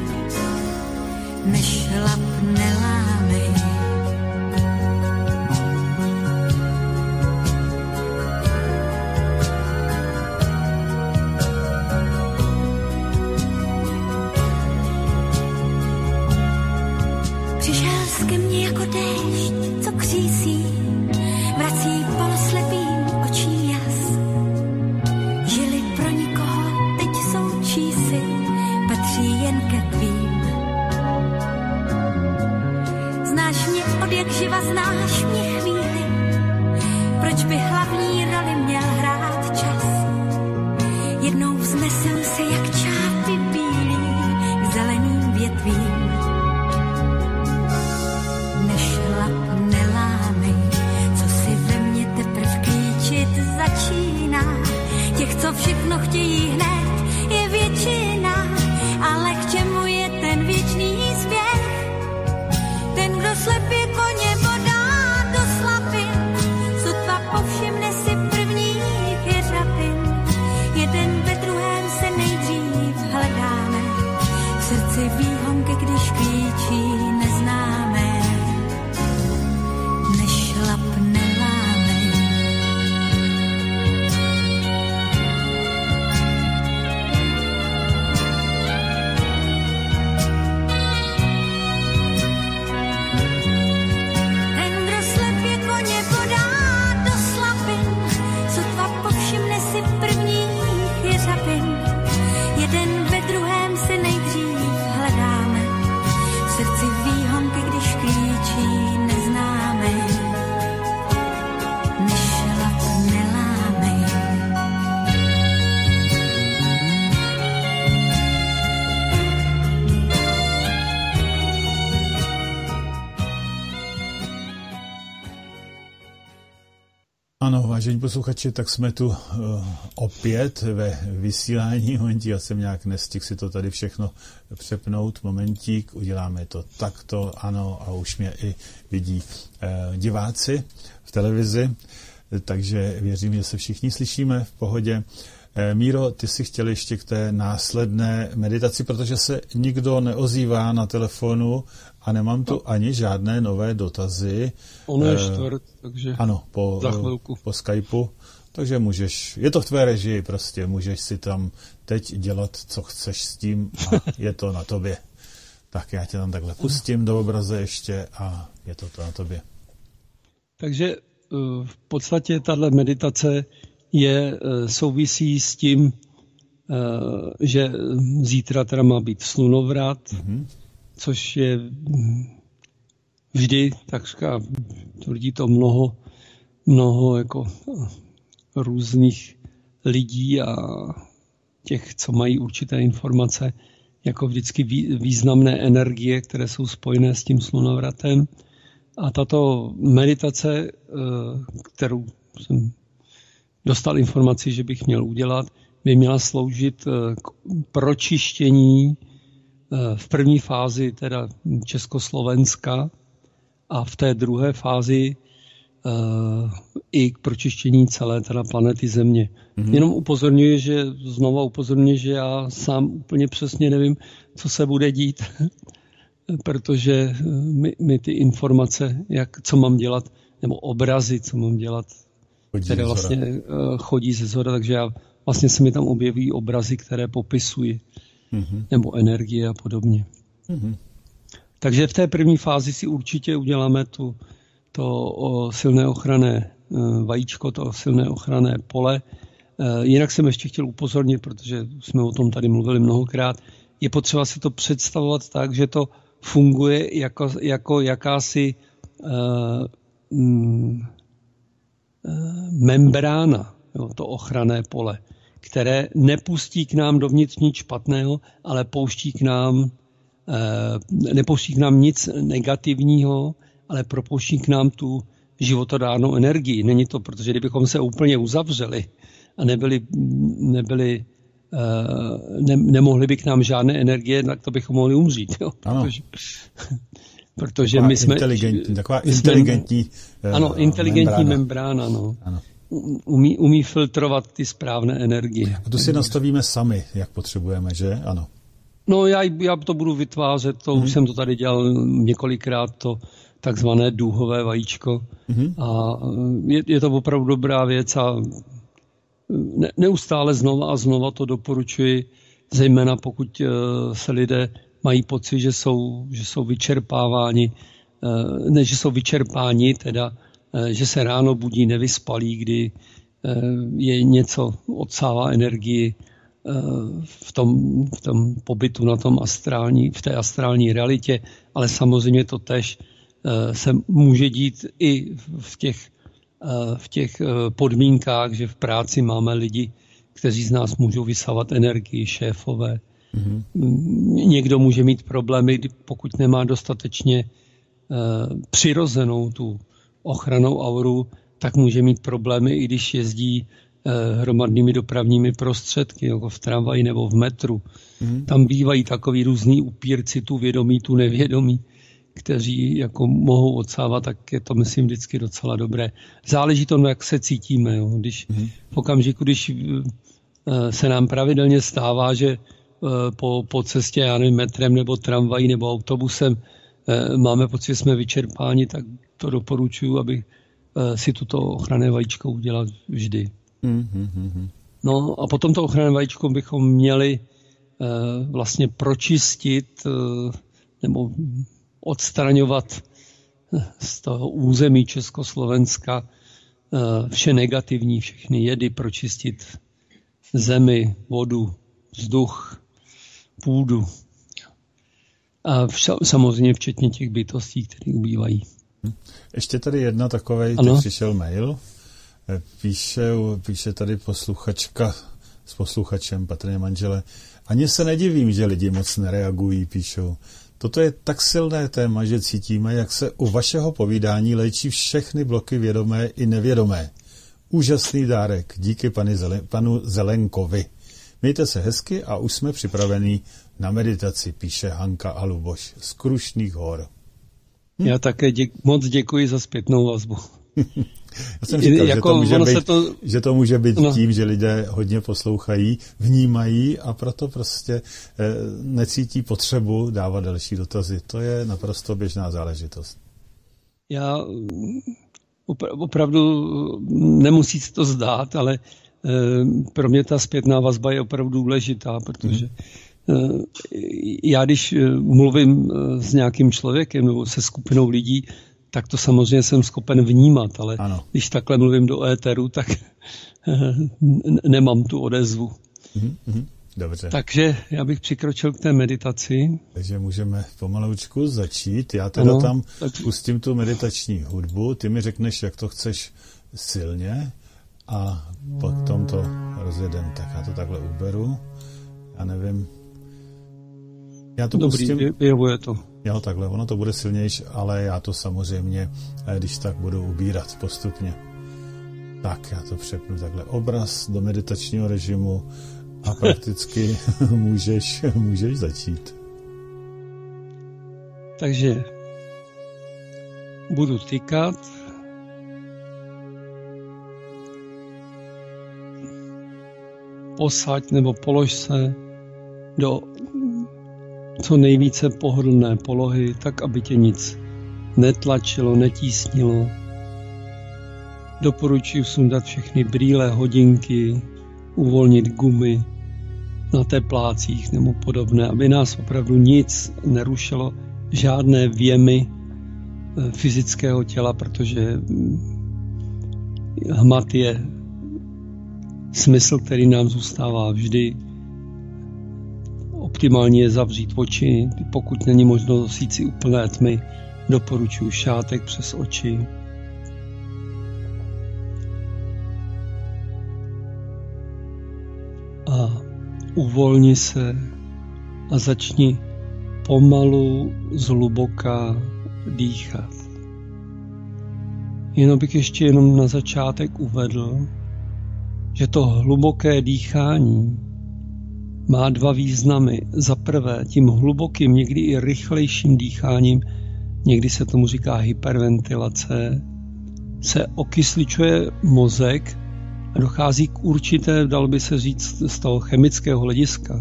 Speaker 4: Nešlap, nelámej. Přišel jsi ke mně jako déšť, co křísí, vrací poloslepým očím jas. Žili pro nikoho, teď jsou čísi, patří jen ke tvým. Znáš mě od jak živa, znáš mě chvíli, proč by hlavní roli měl hrát čas? Jednou vznesem se jak čápy bílý k zeleným větvím. Nešlap, nelámej, co si ve mně teprv klíčit začíná. Těch, co všechno chtějí hned, je většina, ale k čemu je ten věčný spěch? Ten, kdo slepě koně bodá do slabin, sotva povšimne si prvních jeřabin. Jeden ve druhém se nejdřív hledáme, v srdci výhonky, když klíčí neznáme. Nešlap, nelámej. Ten, kdo slepě koně bodá do slabin, sotva povšimne si prvních jeřabin. Jeden ve druhém se nejdřív hledáme, v srdci výhonky, když klíčí neznáme. Nešlap, nelámej.
Speaker 2: Ano, vážení posluchači, tak jsme tu uh, opět ve vysílání. Momentík, já jsem nějak nestihl si to tady všechno přepnout. Momentík, uděláme to takto, ano, a už mě i vidí uh, diváci v televizi, takže věřím, že se všichni slyšíme v pohodě. Uh, Míro, ty si chtěl ještě k té následné meditaci, protože se nikdo neozývá na telefonu a nemám tu ani žádné nové dotazy.
Speaker 3: Ono je čtvrt, takže
Speaker 2: ano, po,
Speaker 3: za chvilku.
Speaker 2: Po Skypeu, takže můžeš, je to v tvé režii prostě, můžeš si tam teď dělat, co chceš s tím a je to na tobě. Tak já tě tam takhle pustím do obraze ještě a je to to na tobě.
Speaker 3: Takže v podstatě tahle meditace je, souvisí s tím, že zítra teda má být slunovrat, mm-hmm. což je vždy, takřka tvrdí to mnoho, mnoho jako různých lidí a těch, co mají určité informace, jako vždycky významné energie, které jsou spojené s tím slunovratem. A tato meditace, kterou jsem dostal informaci, že bych měl udělat, by měla sloužit k pročištění v první fázi teda Československa a v té druhé fázi uh, i k pročištění celé teda planety Země. Mm-hmm. Jenom upozorňuji, že znova upozorňuji, že já sám úplně přesně nevím, co se bude dít, protože mi, mi ty informace, jak, co mám dělat, nebo obrazy, co mám dělat, chodí které vlastně uh, chodí ze zhora, takže já, vlastně se mi tam objeví obrazy, které popisují, mm-hmm. nebo energie a podobně. Mm-hmm. Takže v té první fázi si určitě uděláme tu, to o silné ochranné vajíčko, to silné ochranné pole. Jinak jsem ještě chtěl upozornit, protože jsme o tom tady mluvili mnohokrát, je potřeba si to představovat tak, že to funguje jako, jako jakási uh, um, membrána, jo, to ochranné pole, které nepustí k nám dovnitř nic špatného, ale pouští k nám, eh, nepouští k nám nic negativního, ale propouští k nám tu životodárnou energii. Není to, protože kdybychom se úplně uzavřeli a nebyli, nebyli eh, ne, nemohli by k nám žádné energie, tak to bychom mohli umřít. Jo? Protože, protože my jsme...
Speaker 2: Inteligentní, taková my inteligentní
Speaker 3: jsme, Ano, inteligentní membrána. membrána no.
Speaker 2: Ano.
Speaker 3: Umí, umí filtrovat ty správné energie.
Speaker 2: A to si nastavíme sami, jak potřebujeme, že? Ano.
Speaker 3: No já, já to budu vytvářet, to mm-hmm. už jsem to tady dělal několikrát, to takzvané důhové vajíčko. Mm-hmm. A je, je to opravdu dobrá věc a ne, neustále znova a znova to doporučuji, zejména pokud uh, se lidé mají pocit, že jsou, že jsou vyčerpáváni, uh, ne, že jsou vyčerpáni, teda že se ráno budí nevyspalí, kdy je něco odsává energii v tom, v tom pobytu na tom astrální, v té astrální realitě, ale samozřejmě to tež se může dít i v těch, v těch podmínkách, že v práci máme lidi, kteří z nás můžou vysávat energii, šéfové. Mm-hmm. Někdo může mít problémy, pokud nemá dostatečně přirozenou tu ochranou auru, tak může mít problémy, i když jezdí eh, hromadnými dopravními prostředky, jako v tramvaji nebo v metru. Mm. Tam bývají takový různý upírci, tu vědomí, tu nevědomí, kteří jako mohou odsávat, tak je to, myslím, vždycky docela dobré. Záleží to, jak se cítíme. Jo. Když, mm. V okamžiku, když eh, se nám pravidelně stává, že eh, po, po cestě, já nevím, metrem nebo tramvají nebo autobusem eh, máme pocit, že jsme vyčerpáni, tak to doporučuji, aby si tuto ochranné vajíčko udělat vždy. Mm-hmm. No a potom to ochranné vajíčko bychom měli uh, vlastně pročistit uh, nebo odstraňovat z toho území Československa uh, vše negativní, všechny jedy, pročistit zemi, vodu, vzduch, půdu. A vša- samozřejmě včetně těch bytostí, které ubývají.
Speaker 2: Ještě tady jedna takovej, teď přišel mail, píše, píše tady posluchačka s posluchačem, patrně manžele. Ani se nedivím, že lidi moc nereagují, píšou. Toto je tak silné téma, že cítíme, jak se u vašeho povídání léčí všechny bloky vědomé i nevědomé. Úžasný dárek, díky panu, Zelen, panu Zelenkovi. Mějte se hezky a už jsme připravení na meditaci, píše Hanka a Luboš z Krušných hor.
Speaker 3: Hm? Já také děk, moc děkuji za zpětnou vazbu.
Speaker 2: Já jsem říkal, jako že, to může být, to... že to může být no. tím, že lidé hodně poslouchají, vnímají a proto prostě eh, necítí potřebu dávat další dotazy. To je naprosto běžná záležitost. Já
Speaker 3: opravdu nemusí se to zdát, ale eh, pro mě ta zpětná vazba je opravdu důležitá, protože mm. Já když mluvím s nějakým člověkem nebo se skupinou lidí, tak to samozřejmě jsem schopen vnímat, ale ano. Když takhle mluvím do éteru, tak nemám tu odezvu.
Speaker 2: Mm-hmm. Dobře.
Speaker 3: Takže já bych přikročil k té meditaci.
Speaker 2: Takže můžeme pomaloučku začít. Já teda ano, tam tak... pustím tu meditační hudbu, ty mi řekneš, jak to chceš silně a potom to rozjedem. Tak já to takhle uberu. Já nevím. Já to
Speaker 3: Dobrý,
Speaker 2: pustím.
Speaker 3: vyhovuje to.
Speaker 2: Jo, takhle, ono to bude silnější, ale já to samozřejmě, když tak budu ubírat postupně. Tak, já to přepnu takhle obraz do meditačního režimu a prakticky můžeš, můžeš začít.
Speaker 3: Takže budu tykat. Posaď nebo polož se do co nejvíce pohodlné polohy, tak, aby tě nic netlačilo, netísnilo. Doporučuji sundat všechny brýle, hodinky, uvolnit gumy na teplácích nebo podobné, aby nás opravdu nic nerušilo, žádné věmy fyzického těla, protože hmat je smysl, který nám zůstává vždy. Optimálně je zavřít oči, pokud není možno dosít si úplné tmy, doporučuji šátek přes oči. A uvolni se a začni pomalu zhluboka dýchat. Jenom bych ještě jenom na začátek uvedl, že to hluboké dýchání má dva významy. Za prvé, tím hlubokým, někdy i rychlejším dýcháním, někdy se tomu říká hyperventilace, se okysličuje mozek a dochází k určité, dalo by se říct z toho chemického hlediska,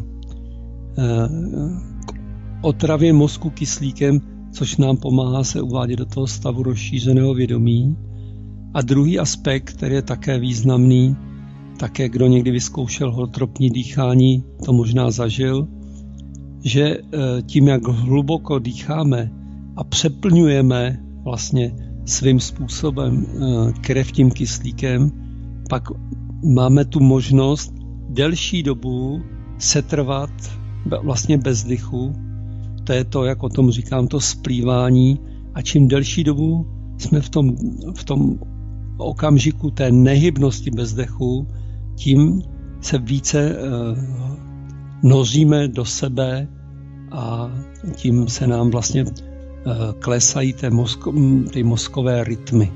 Speaker 3: k otravě mozku kyslíkem, což nám pomáhá se uvádět do toho stavu rozšířeného vědomí. A druhý aspekt, který je také významný, také kdo někdy vyzkoušel holotropní dýchání, to možná zažil, že tím, jak hluboko dýcháme a přeplňujeme vlastně svým způsobem krev tím kyslíkem, pak máme tu možnost delší dobu setrvat vlastně bez dechu. To je to, jak o tom říkám, to splývání. A čím delší dobu jsme v tom, v tom okamžiku té nehybnosti bez dechu, tím se více uh, noříme do sebe a tím se nám vlastně uh, klesají ty, mozko, ty mozkové rytmy.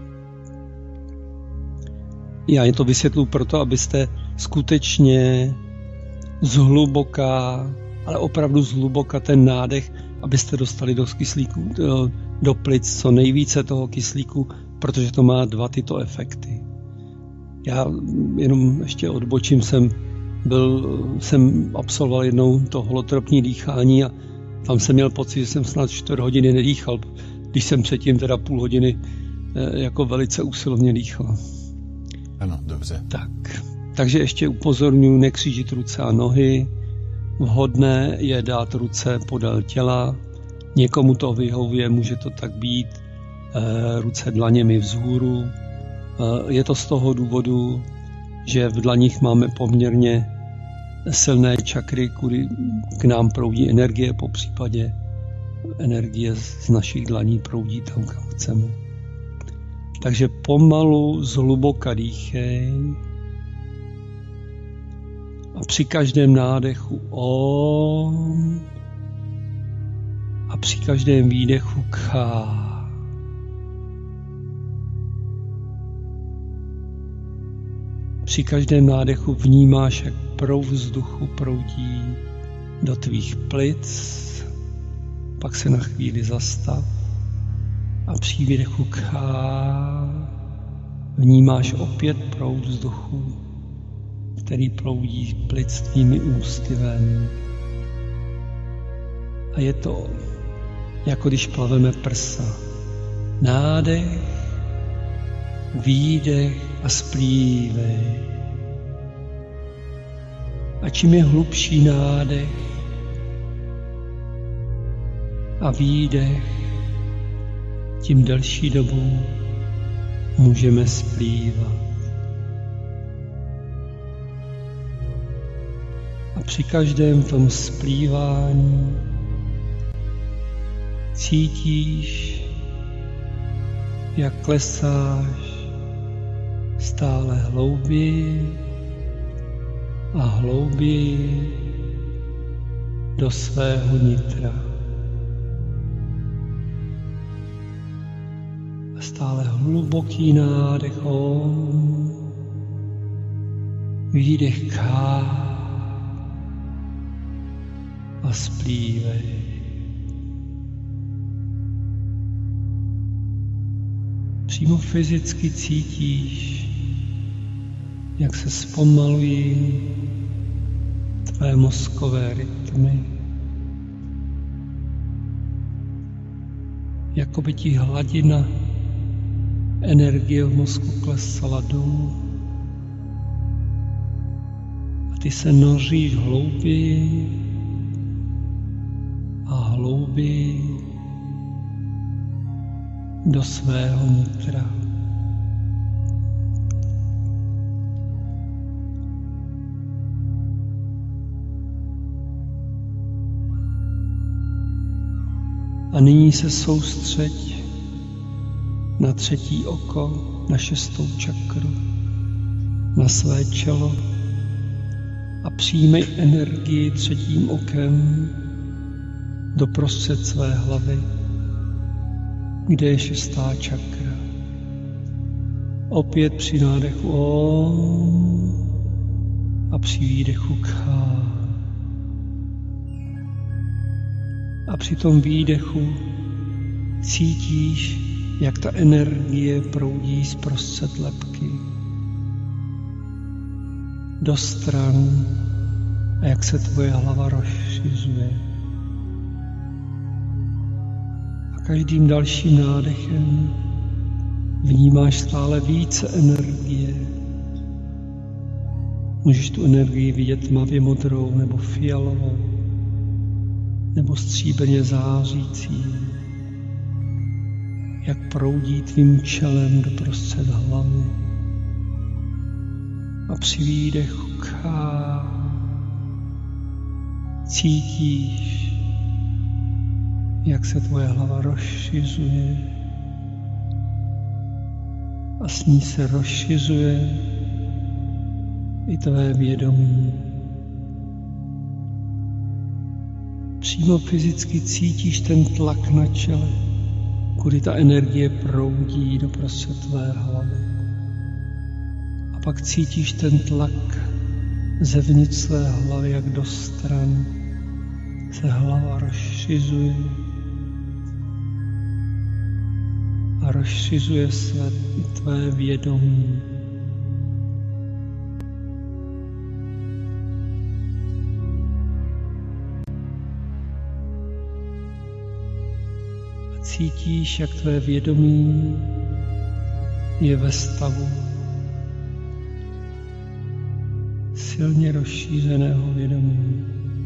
Speaker 3: Já to vysvětluji proto, abyste skutečně zhluboka, ale opravdu zhluboka ten nádech, abyste dostali do kyslíku, do, do plic co nejvíce toho kyslíku, protože to má dva tyto efekty. Já jenom ještě odbočím, jsem, byl, jsem absolvoval jednou to holotropní dýchání a tam jsem měl pocit, že jsem snad čtvrt hodiny nedýchal, když jsem předtím teda půl hodiny jako velice usilovně dýchal.
Speaker 2: Ano, dobře.
Speaker 3: Tak, takže ještě upozorňuji, nekřížit ruce a nohy. Vhodné je dát ruce podél těla. Někomu to vyhovuje, může to tak být. Ruce dlaněmi vzhůru. Je to z toho důvodu, že v dlaních máme poměrně silné čakry, kudy k nám proudí energie, po případě energie z našich dlaní proudí tam, kam chceme. Takže pomalu zhluboka dýchej a při každém nádechu om a při každém výdechu kha. Při každém nádechu vnímáš, jak proud vzduchu proudí do tvých plic, pak se na chvíli zastav a při výdechu kha vnímáš opět proud vzduchu, který proudí plic tvými ústy ven. A je to, jako když plaveme prsa. Nádech, výdech a splívej. A čím je hlubší nádech a výdech, tím delší dobu můžeme splývat. A při každém tom splývání cítíš, jak klesáš stále hlouběji a hlouběji do svého nitra. A stále hluboký nádech om, výdech kha a splívej. Přímo fyzicky cítíš, jak se zpomalují tvé mozkové rytmy. Jako by ti hladina energie v mozku klesala dolů. A ty se noříš hlouběji a hlouběji do svého nitra. A nyní se soustřeď na třetí oko, na šestou čakru, na své čelo a přijmej energii třetím okem doprostřed své hlavy, kde je šestá čakra. Opět při nádechu Om a při výdechu Kha. A při tom výdechu cítíš, jak ta energie proudí zprostřed lebky do stran a jak se tvoje hlava rozšiřuje. A každým dalším nádechem vnímáš stále více energie. Můžeš tu energii vidět tmavě modrou nebo fialovou nebo stříbrně zářící, jak proudí tvým čelem do prostřed hlavy. A při výdechu Kha cítíš, jak se tvoje hlava rozšiřuje a s ní se rozšiřuje i tvé vědomí. Přímo fyzicky cítíš ten tlak na čele, kudy ta energie proudí do prostřed tvé hlavy. A pak cítíš ten tlak zevnitř své hlavy, jak do stran se hlava rozšiřuje a rozšiřuje se tvé vědomí. Cítíš, jak tvé vědomí je ve stavu silně rozšířeného vědomí.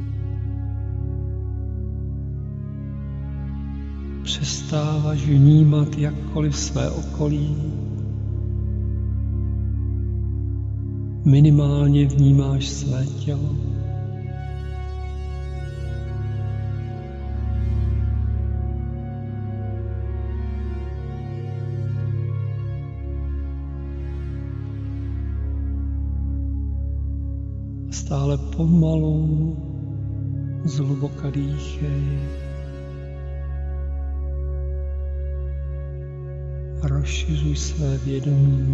Speaker 3: Přestáváš vnímat jakkoliv své okolí. Minimálně vnímáš své tělo. Stále pomalu zhluboka dýchej a rozšiřuj své vědomí.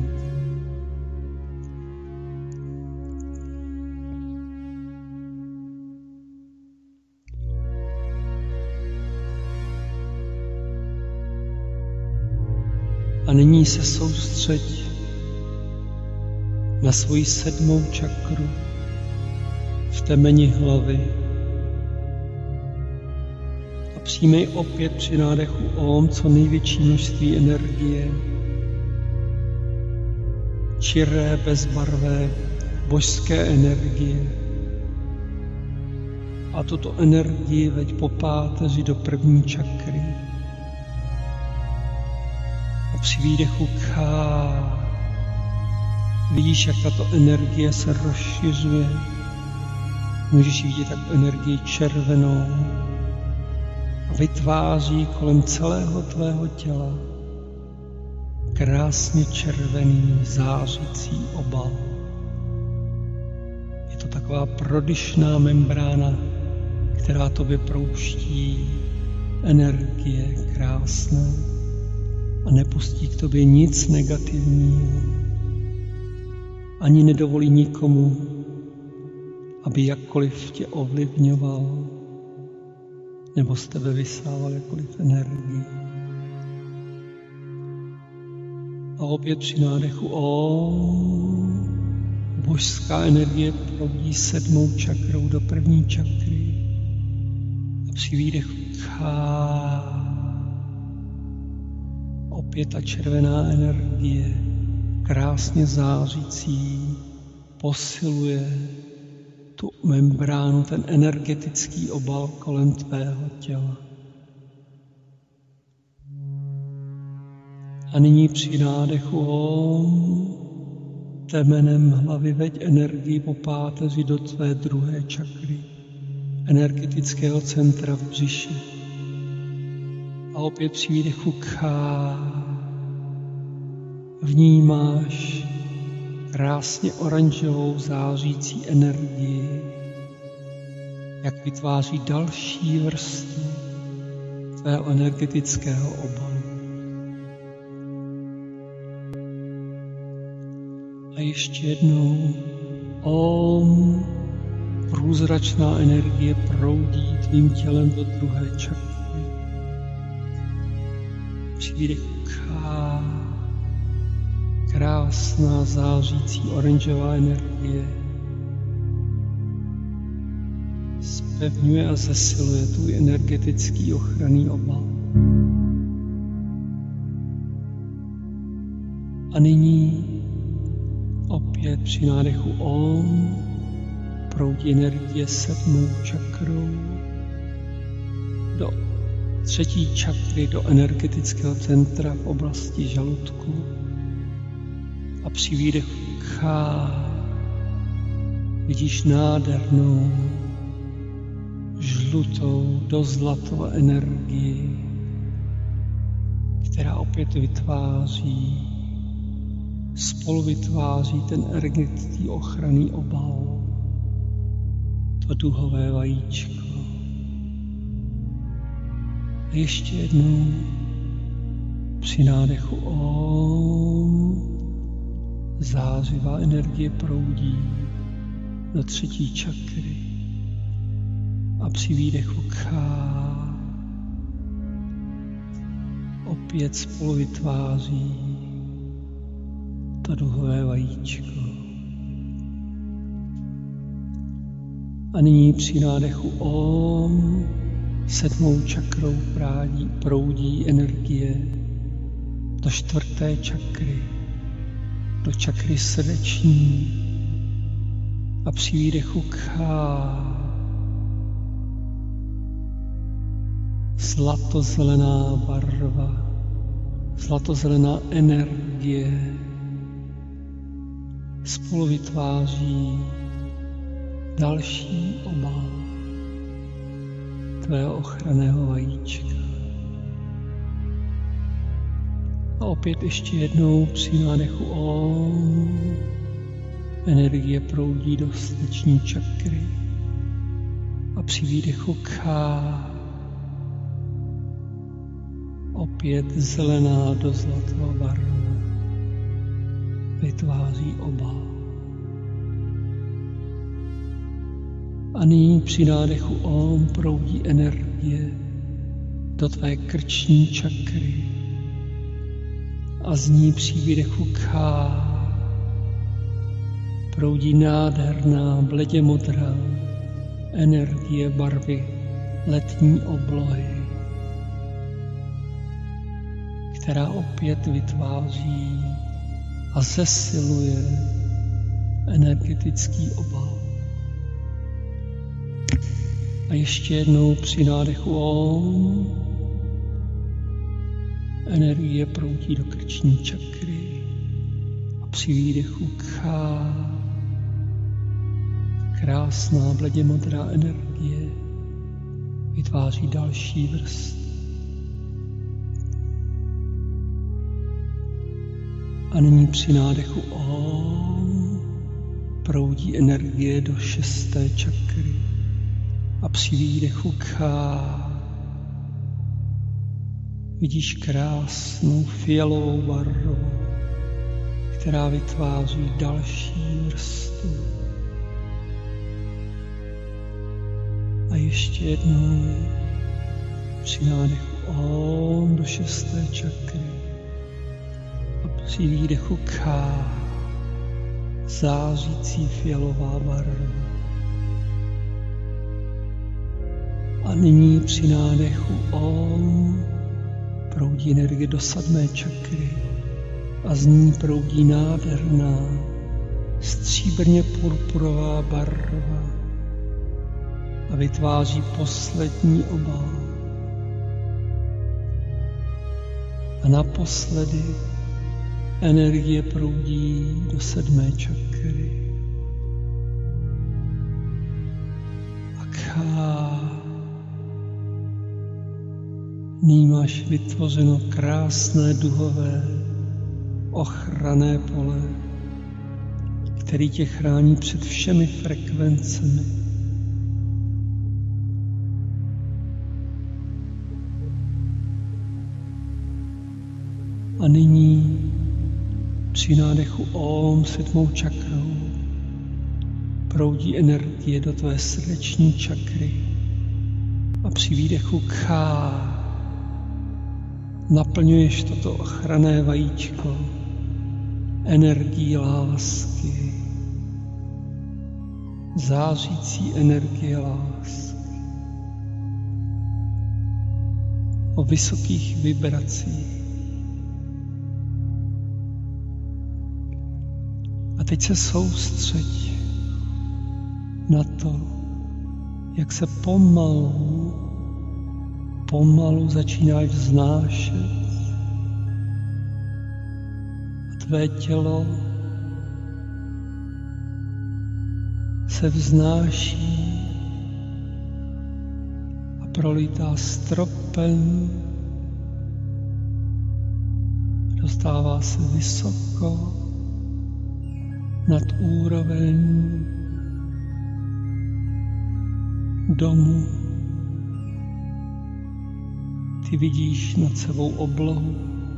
Speaker 3: A nyní se soustřeď na svoji sedmou čakru v temeni hlavy a přijmej opět při nádechu Om co největší množství energie, čiré, bezbarvé, božské energie. A tuto energii veď po páteři do první čakry. A při výdechu Kha vidíš, jak tato energie se rozšiřuje. Můžeš vidět jako energii červenou a vytváří kolem celého tvého těla krásně červený zářící obal. Je to taková prodyšná membrána, která tobě propouští energie krásné a nepustí k tobě nic negativního. Ani nedovolí nikomu, aby jakkoliv tě ovlivňoval nebo z tebe vysával jakkoliv energii. A opět při nádechu Om božská energie proudí sedmou čakrou do první čakry a při výdechu Kha opět ta červená energie krásně zářící posiluje tu membránu, ten energetický obal kolem tvého těla. A nyní při nádechu Om temenem hlavy veď energii po páteři do tvé druhé čakry, energetického centra v břiše. A opět při výdechu Kha vnímáš krásně oranžovou zářící energii, jak vytváří další vrstvu tvého energetického obalu. A ještě jednou Om, průzračná energie proudí tvým tělem do druhé čakry. Při výdechu Kha krásná zářící oranžová energie zpevňuje a zesiluje tvůj energetický ochranný obal. A nyní opět při nádechu Om proudí energie sedmou čakrou do třetí čakry, do energetického centra v oblasti žaludku. A při výdechu Kha vidíš nádhernou žlutou do zlatou energii, která opět vytváří, spolu vytváří ten energetický ochranný obal, to duhové vajíčko. A ještě jednou při nádechu Om zářivá energie proudí do třetí čakry a při výdechu Kha opět spolu vytváří to duhové vajíčko. A nyní při nádechu Om sedmou čakrou prádí, proudí energie do čtvrté čakry, do čakry srdeční a při výdechu Kha zlatozelená barva, zlatozelená energie spolu vytváří další obal tvého ochranného vajíčka. A opět ještě jednou při nádechu Om energie proudí do srdeční čakry a při výdechu Kha opět zelená do zlatá barva vytváří obal. A nyní při nádechu Om proudí energie do tvé krční čakry a z ní při výdechu Kha proudí nádherná bledě modrá energie barvy letní oblohy, která opět vytváří a zesiluje energetický obal. A ještě jednou při nádechu Om energie proudí do krční čakry a při výdechu Kha krásná bledě modrá energie vytváří další vrstvu. A nyní při nádechu Om proudí energie do šesté čakry a při výdechu Kha vidíš krásnou fialovou barvu, která vytváří další vrstvu. A ještě jednou při nádechu Om do šesté čakry a při výdechu Kha zářící fialová barva. A nyní při nádechu Om proudí energie do sedmé čakry a z ní proudí nádherná stříbrně purpurová barva a vytváří poslední obal. A naposledy energie proudí do sedmé čakry a Kha Nyní máš vytvořeno krásné duhové ochranné pole, který tě chrání před všemi frekvencemi. A nyní při nádechu Om sedmou čakrou proudí energie do tvé srdeční čakry a při výdechu Kha naplňuješ toto ochranné vajíčko energií lásky, zářící energie lásky, o vysokých vibracích. A teď se soustřeď na to, jak se pomalu, pomalu začínáš vznášet a tvé tělo se vznáší a prolítá stropem, dostává se vysoko nad úroveň domu. Ty vidíš nad sebou oblohu.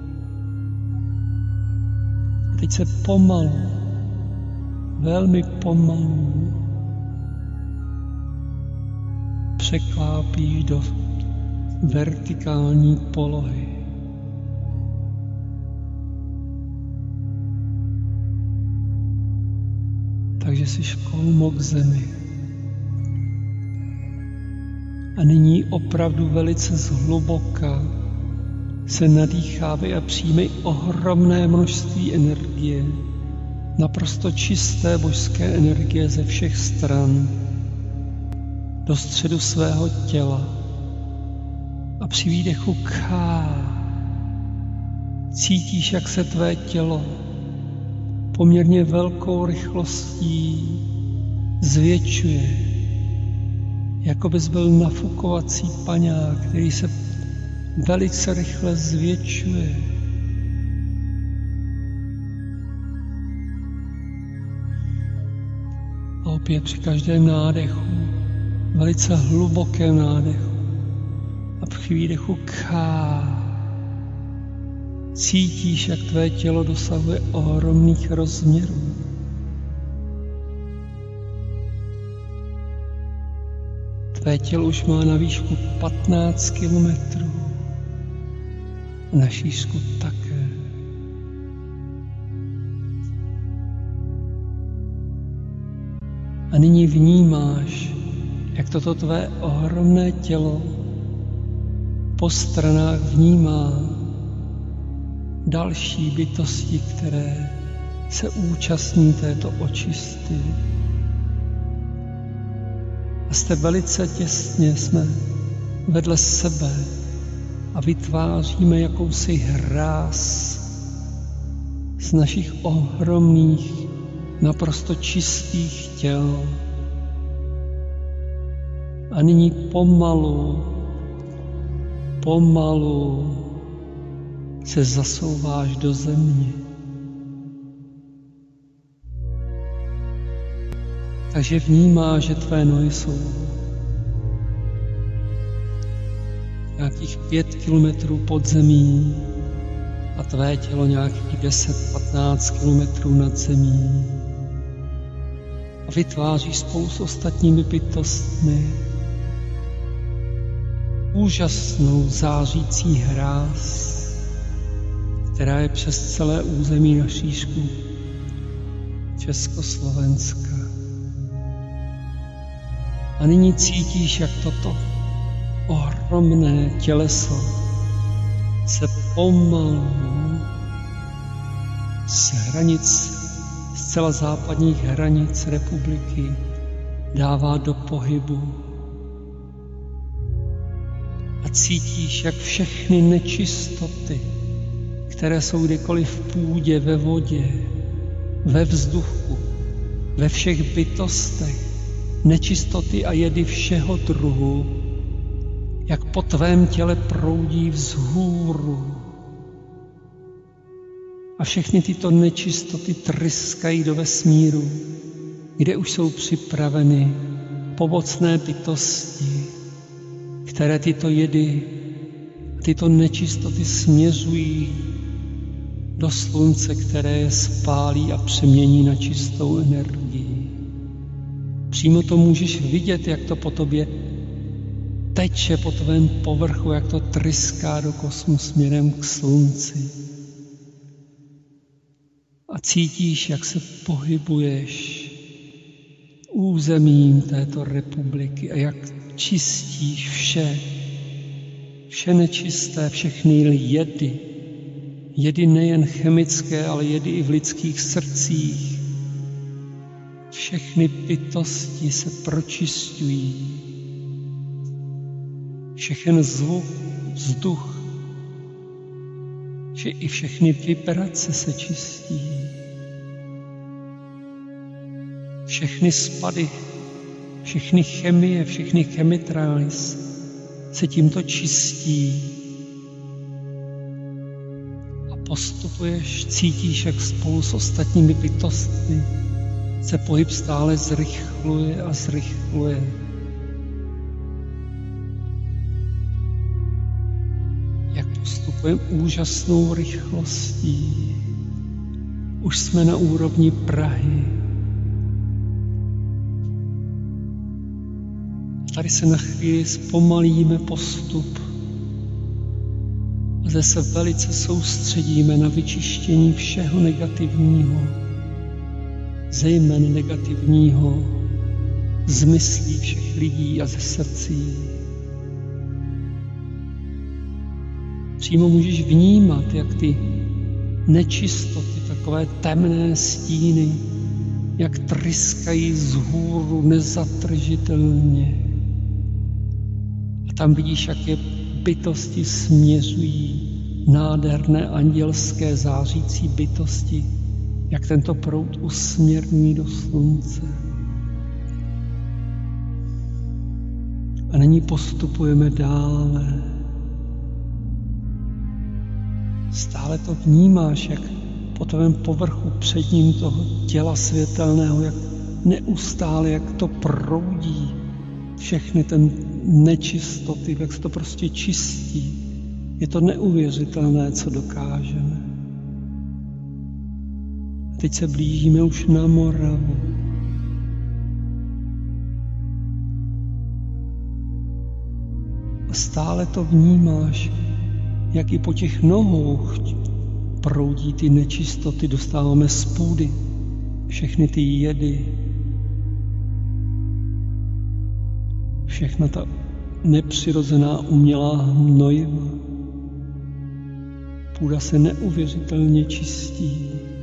Speaker 3: A teď se pomalu, velmi pomalu překlápíš do vertikální polohy. Takže jsi kolmo k zemi. A nyní opravdu velice zhluboka se nadýchávej a přijmej ohromné množství energie, naprosto čisté božské energie ze všech stran do středu svého těla. A při výdechu Kha cítíš, jak se tvé tělo poměrně velkou rychlostí zvětšuje, jako bys byl nafukovací paňák, který se velice rychle zvětšuje. A opět při každém nádechu, velice hlubokém nádechu a při výdechu Kha cítíš, jak tvé tělo dosahuje ohromných rozměrů. Tvé tělo už má na výšku patnáct kilometrů a na šířku také. A nyní vnímáš, jak toto tvé ohromné tělo po stranách vnímá další bytosti, které se účastní této očisty. A jste velice těsně, jsme vedle sebe a vytváříme jakousi hráz z našich ohromných, naprosto čistých těl. A nyní pomalu, pomalu se zasouváš do země. Takže vnímáš, že tvé nohy jsou nějakých pět kilometrů pod zemí a tvé tělo nějakých deset patnáct kilometrů nad zemí. A vytváříš spolu s ostatními bytostmi úžasnou zářící hráz, která je přes celé území na šířku Československa. A nyní cítíš, jak toto ohromné těleso se pomalu z hranic, zcela západních hranic republiky dává do pohybu. A cítíš, jak všechny nečistoty, které jsou kdekoliv v půdě, ve vodě, ve vzduchu, ve všech bytostech, nečistoty a jedy všeho druhu, jak po tvém těle proudí vzhůru. A všechny tyto nečistoty tryskají do vesmíru, kde už jsou připraveny pomocné bytosti, které tyto jedy, tyto nečistoty směřují do slunce, které je spálí a přemění na čistou energii. Přímo to můžeš vidět, jak to po tobě teče po tvém povrchu, jak to tryská do kosmu směrem k slunci. A cítíš, jak se pohybuješ územím této republiky a jak čistíš vše, vše nečisté, všechny jedy, jedy nejen chemické, ale jedy i v lidských srdcích. Všechny bytosti se pročišťují. Všechen zvuk, vzduch, že i všechny vibrace se čistí. Všechny spady, všechny chemie, všechny chemitralis se tímto čistí. A postupuješ, cítíš, jak spolu s ostatními bytostmi se pohyb stále zrychluje a zrychluje. Jak postupujeme úžasnou rychlostí. Už jsme na úrovni Prahy. Tady se na chvíli zpomalíme postup a zde se velice soustředíme na vyčištění všeho negativního, zejména negativního z myslí všech lidí a ze srdcí. Přímo můžeš vnímat, jak ty nečistoty, takové temné stíny, jak tryskají vzhůru nezatržitelně. A tam vidíš, jak je bytosti směřují, nádherné andělské zářící bytosti, jak tento proud usměrňují do slunce. A nyní postupujeme dále. Stále to vnímáš, jak po tvém povrchu předním toho těla světelného, jak neustále, jak to proudí všechny ten nečistoty, jak se to prostě čistí. Je to neuvěřitelné, co dokážeme. A teď se blížíme už na Moravu. A stále to vnímáš, jak i po těch nohou proudí ty nečistoty, dostáváme z půdy všechny ty jedy, všechna ta nepřirozená umělá hnojiva. Půda se neuvěřitelně čistí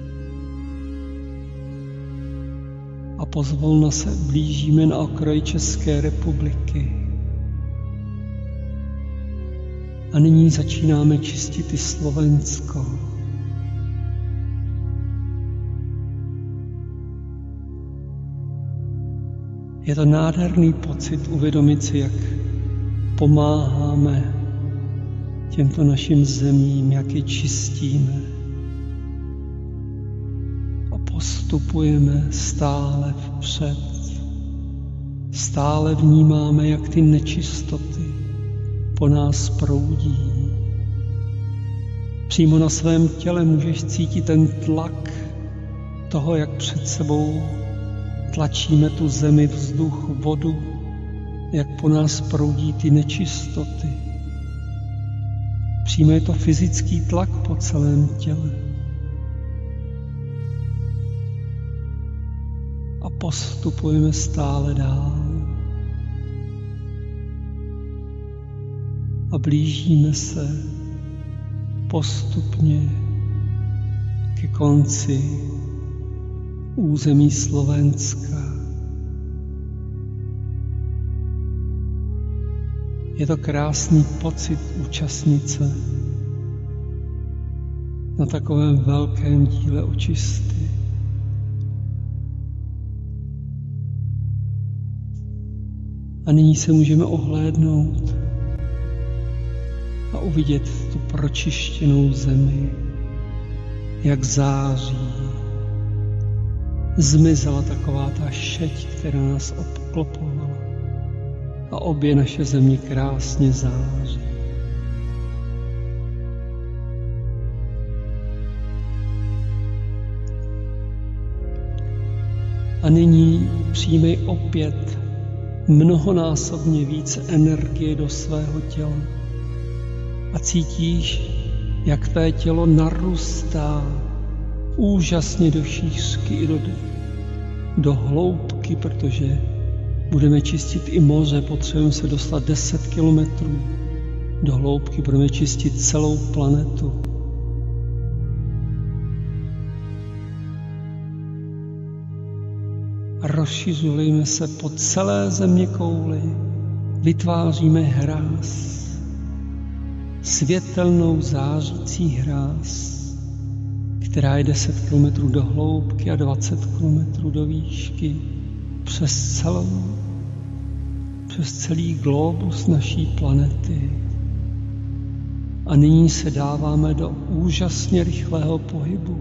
Speaker 3: a pozvolna se blížíme na okraj České republiky. A nyní začínáme čistit i Slovensko. Je to nádherný pocit uvědomit si, jak pomáháme těmto našim zemím, jak je čistíme. A postupujeme stále vpřed. Stále vnímáme, jak ty nečistoty po nás proudí. Přímo na svém těle můžeš cítit ten tlak toho, jak před sebou tlačíme tu zemi, vzduch, vodu, jak po nás proudí ty nečistoty. Přímo je to fyzický tlak po celém těle. A postupujeme stále dál. A blížíme se postupně ke konci území Slovenska. Je to krásný pocit účastnit se na takovém velkém díle očisty. A nyní se můžeme ohlédnout a uvidět tu pročištěnou zemi, jak září. Zmizela taková ta šeť, která nás obklopovala a obě naše země krásně září. A nyní přijmej opět mnohonásobně více energie do svého těla a cítíš, jak tvé tělo narůstá úžasně do šířky i do, do hloubky, protože budeme čistit i moře, potřebujeme se dostat deset kilometrů do hloubky, budeme čistit celou planetu. Rozšiřujeme se po celé zeměkouli, vytváříme hráz, světelnou zářící hráz, která je deset kilometrů do hloubky a dvacet kilometrů do výšky, přes celou, přes celý globus naší planety. A nyní se dáváme do úžasně rychlého pohybu.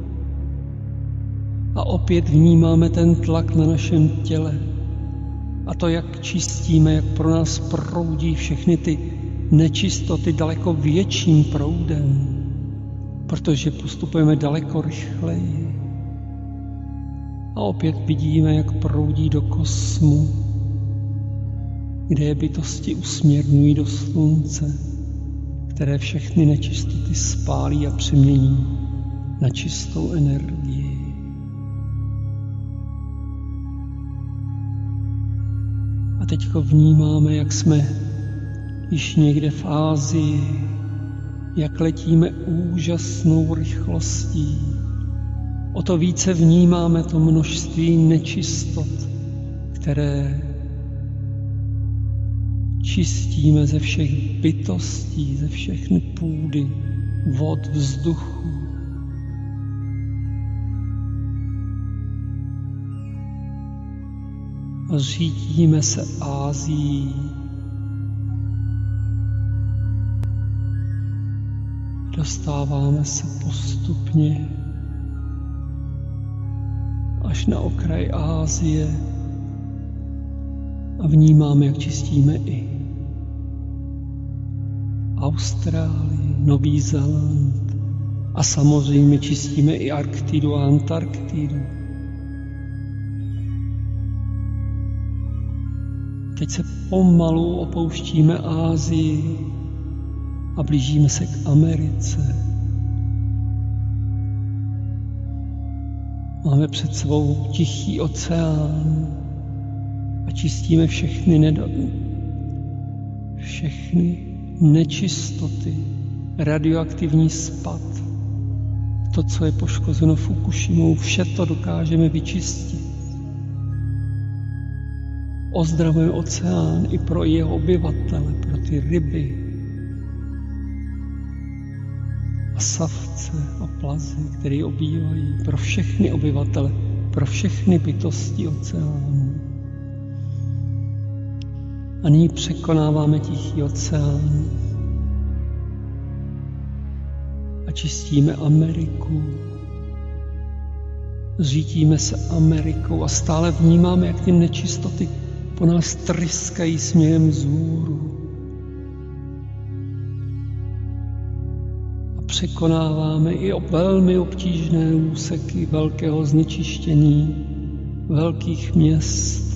Speaker 3: A opět vnímáme ten tlak na našem těle. A to, jak čistíme, jak pro nás proudí všechny ty nečistoty daleko větším proudem, protože postupujeme daleko rychleji. A opět vidíme, jak proudí do kosmu, kde je bytosti usměrňují do slunce, které všechny nečistoty spálí a přemění na čistou energii. A teďko vnímáme, jak jsme již někde v Ázii, jak letíme úžasnou rychlostí. O to více vnímáme to množství nečistot, které čistíme ze všech bytostí, ze všechny půdy, vod, vzduchu. A řídíme se Ázií. Dostáváme se postupně až na okraj Asie a vnímáme, jak čistíme i Austrálii, Nový Zéland a samozřejmě čistíme i Arktidu a Antarktidu. Teď se pomalu opouštíme Asii a blížíme se k Americe. Máme před sebou tichý oceán a čistíme všechny, nedo... všechny nečistoty, radioaktivní spad. To, co je poškozeno Fukušimou, vše to dokážeme vyčistit. Ozdravujeme oceán i pro jeho obyvatele, pro ty ryby a savce a plazy, které obývají, pro všechny obyvatele, pro všechny bytosti oceánu. A nyní překonáváme tichý oceán a čistíme Ameriku. Řídíme se Amerikou a stále vnímáme, jak ty nečistoty po nás tryskají směrem vzhůru. A překonáváme i velmi obtížné úseky velkého znečištění velkých měst.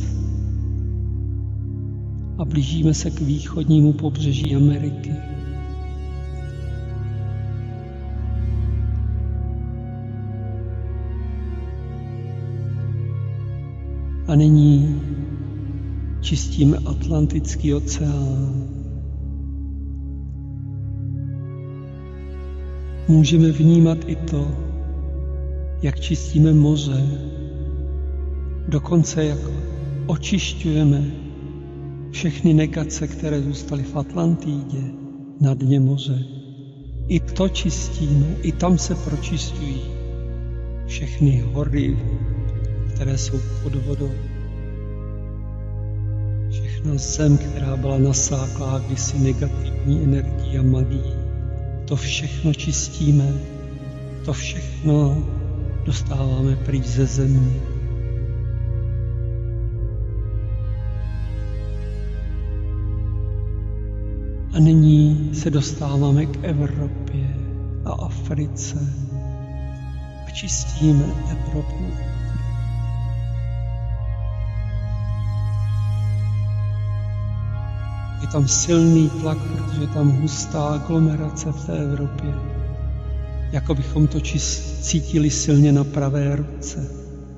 Speaker 3: A blížíme se k východnímu pobřeží Ameriky. A nyní čistíme Atlantický oceán. Můžeme vnímat i to, jak čistíme moře, dokonce jak očišťujeme všechny negace, které zůstaly v Atlantidě, na dně moře. I to čistíme, i tam se pročistují všechny hory, které jsou pod vodou. Všechna zem, která byla nasáklá kdysi negativní energií a magií. to všechno čistíme, to všechno dostáváme pryč ze země. A nyní se dostáváme k Evropě a Africe a čistíme Evropu. Je tam silný tlak, protože je tam hustá aglomerace v té Evropě. Jako bychom to čist, cítili silně na pravé ruce.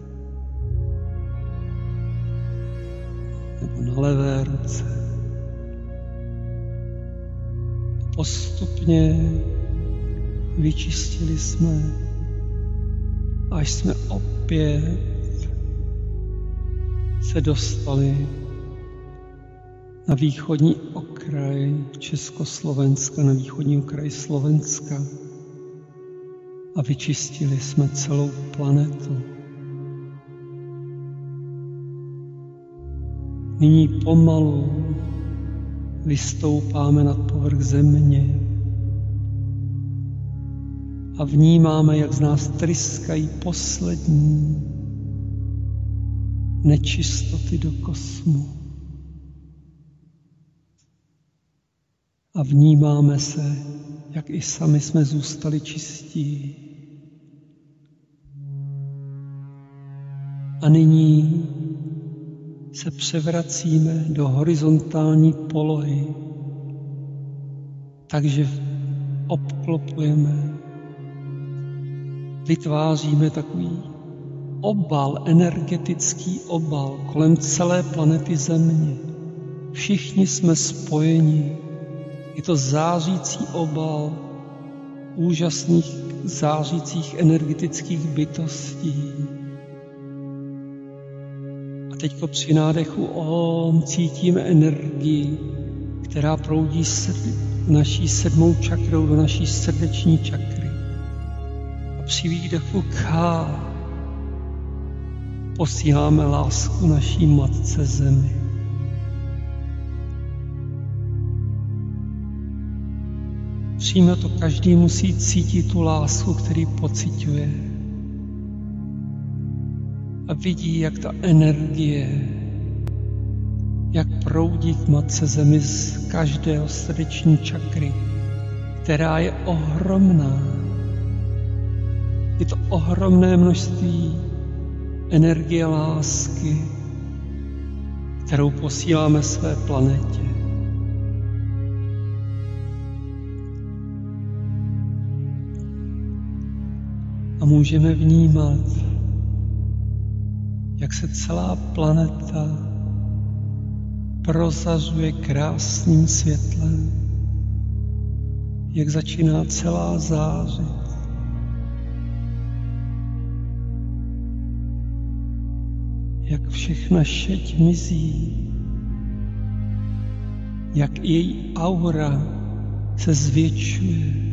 Speaker 3: Nebo na levé ruce. Postupně vyčistili jsme, až jsme opět se dostali na východní okraj Československa, na východní okraj Slovenska a vyčistili jsme celou planetu. Nyní pomalu vystoupáme nad povrch země a vnímáme, jak z nás tryskají poslední nečistoty do kosmu. A vnímáme se, jak i sami jsme zůstali čistí. A nyní se převracíme do horizontální polohy, takže obklopujeme, vytváříme takový obal, energetický obal kolem celé planety Země. Všichni jsme spojeni. Je to zářící obal úžasných zářících energetických bytostí. A teďko při nádechu Om cítíme energii, která proudí naší sedmou čakrou do naší srdeční čakry. A při výdechu Ka posíláme lásku naší Matce Zemi. Přímo to každý musí cítit tu lásku, který pociťuje. A vidí, jak ta energie, jak proudí k Matce Zemi z každého srdeční čakry, která je ohromná. Je to ohromné množství energie lásky, kterou posíláme své planetě. A můžeme vnímat, jak se celá planeta prozařuje krásným světlem, jak začíná celá zářit. Jak všechna šeť mizí, jak její aura se zvětšuje,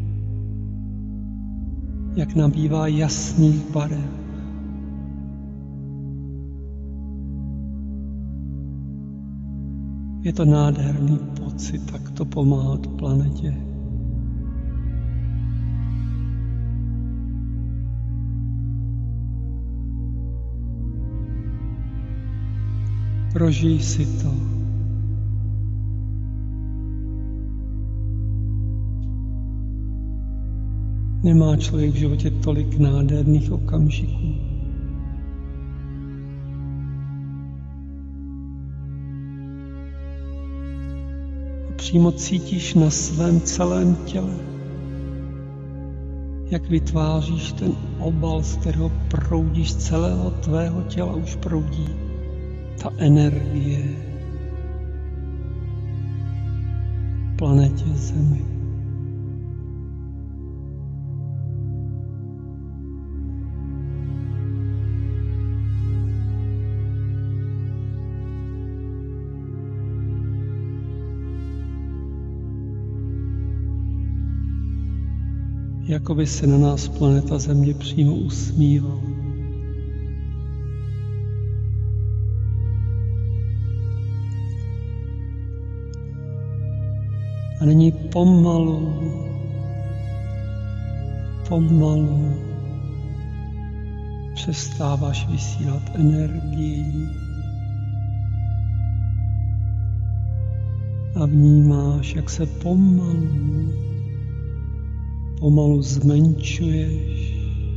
Speaker 3: jak nabývá jasných barev. Je to nádherný pocit takto pomáhat planetě. Prožij si to. Nemá člověk v životě tolik nádherných okamžiků. A přímo cítíš na svém celém těle, jak vytváříš ten obal, z kterého proudíš, z celého tvého těla už proudí ta energie planetě Zemi. Jakoby se na nás planeta Země přímo usmívala. A nyní pomalu pomalu přestáváš vysílat energii a vnímáš, jak se pomalu, pomalu zmenšuješ.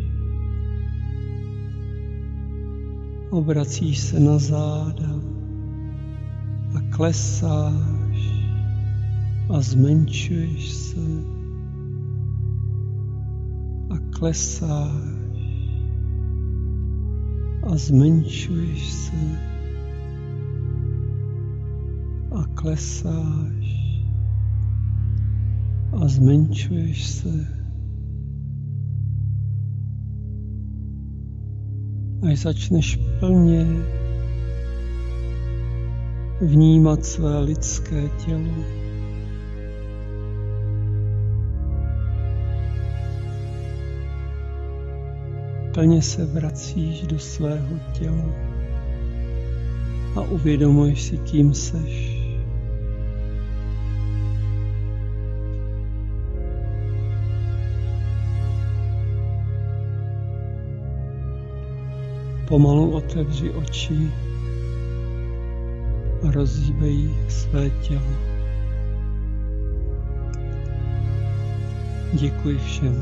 Speaker 3: Obracíš se na záda a klesáš a zmenšuješ se a klesáš a zmenšuješ se a klesáš a zmenšuješ se. Až začneš plně vnímat své lidské tělo, plně se vracíš do svého těla a uvědomuješ si, kým seš. Pomalu otevři oči a rozhýbej své tělo. Děkuji všem.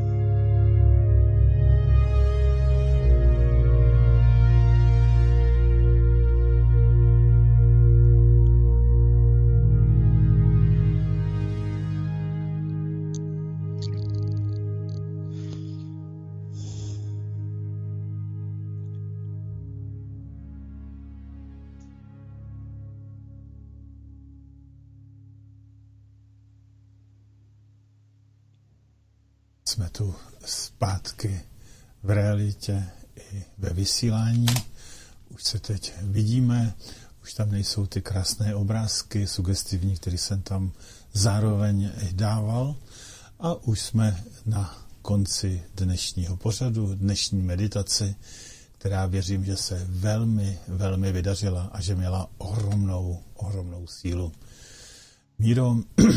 Speaker 2: Jsme tu zpátky v realitě i ve vysílání. Už se teď vidíme, už tam nejsou ty krásné obrázky sugestivní, které jsem tam zároveň dával. A už jsme na konci dnešního pořadu, dnešní meditaci, která věřím, že se velmi, velmi vydařila a že měla ohromnou, ohromnou sílu. Míro,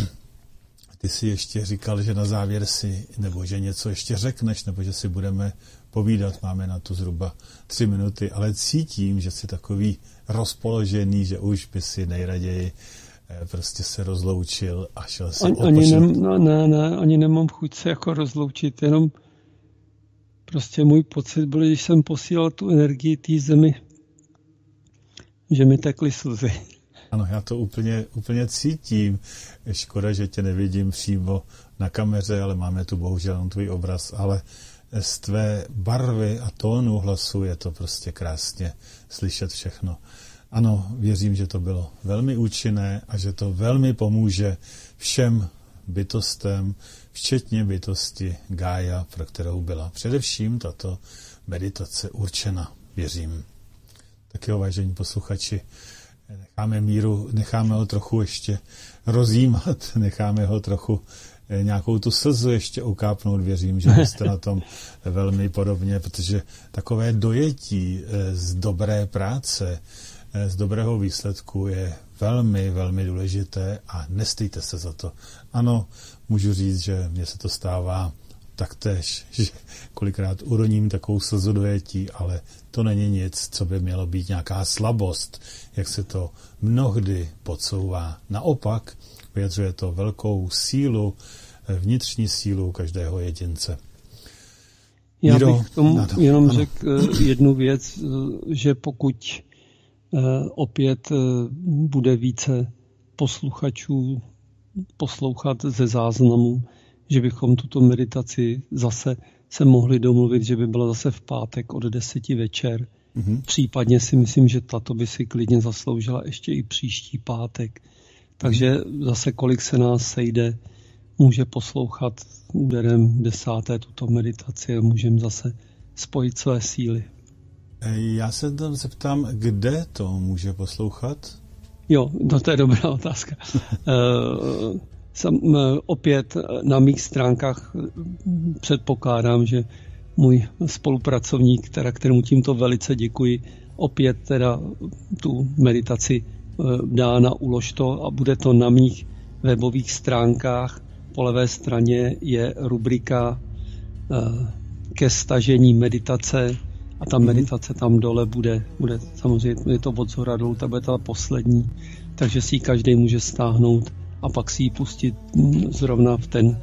Speaker 2: ty si ještě říkal, že na závěr si, nebo že něco ještě řekneš, nebo že si budeme povídat, máme na to zhruba tři minuty, ale cítím, že jsi takový rozpoložený, že už by si nejraději prostě se rozloučil a šel si
Speaker 3: ani, ani ne, no, ne, ne, ani nemám chuť se jako rozloučit, jenom prostě můj pocit byl, když jsem posílal tu energii té zemi, že mi tekly slzy.
Speaker 2: Ano, já to úplně, úplně cítím. Škoda, že tě nevidím přímo na kameře, ale máme tu bohužel tvůj obraz, ale z tvé barvy a tónu hlasu je to prostě krásně slyšet všechno. Ano, věřím, že to bylo velmi účinné a že to velmi pomůže všem bytostem, včetně bytosti Gája, pro kterou byla především tato meditace určena, věřím. Tak jo, vážení posluchači, necháme Míru, necháme ho trochu ještě rozjímat, necháme ho trochu nějakou tu slzu ještě ukápnout, věřím, že jste na tom velmi podobně, protože takové dojetí z dobré práce, z dobrého výsledku je velmi, velmi důležité a nestýjte se za to. Ano, můžu říct, že mně se to stává taktéž, že kolikrát uroním takovou slzu dojetí, ale to není nic, co by mělo být nějaká slabost, jak se to mnohdy podsouvá. Naopak vyjadřuje to velkou sílu, vnitřní sílu každého jedince.
Speaker 3: Já Míro, bych k tomu no, jenom ano. řekl jednu věc, že pokud opět bude více posluchačů poslouchat ze záznamu, že bychom tuto meditaci zase se mohli domluvit, že by byla zase v pátek od deseti večer. Mm-hmm. Případně si myslím, že tato by si klidně zasloužila ještě i příští pátek. Takže zase kolik se nás sejde, může poslouchat úderem desáté tuto meditaci a můžeme zase spojit své síly.
Speaker 2: Já se tam zeptám, kde to může poslouchat?
Speaker 3: Jo, no to je dobrá otázka. uh, Sam, opět na mých stránkách předpokládám, že můj spolupracovník, teda, kterému tímto velice děkuji, opět teda tu meditaci dá na ulož to a bude to na mých webových stránkách. Po levé straně je rubrika ke stažení meditace a ta meditace tam dole bude, bude samozřejmě, je to od zhora dolů, ta bude ta poslední, takže si ji každý může stáhnout a pak si ji pustit zrovna v ten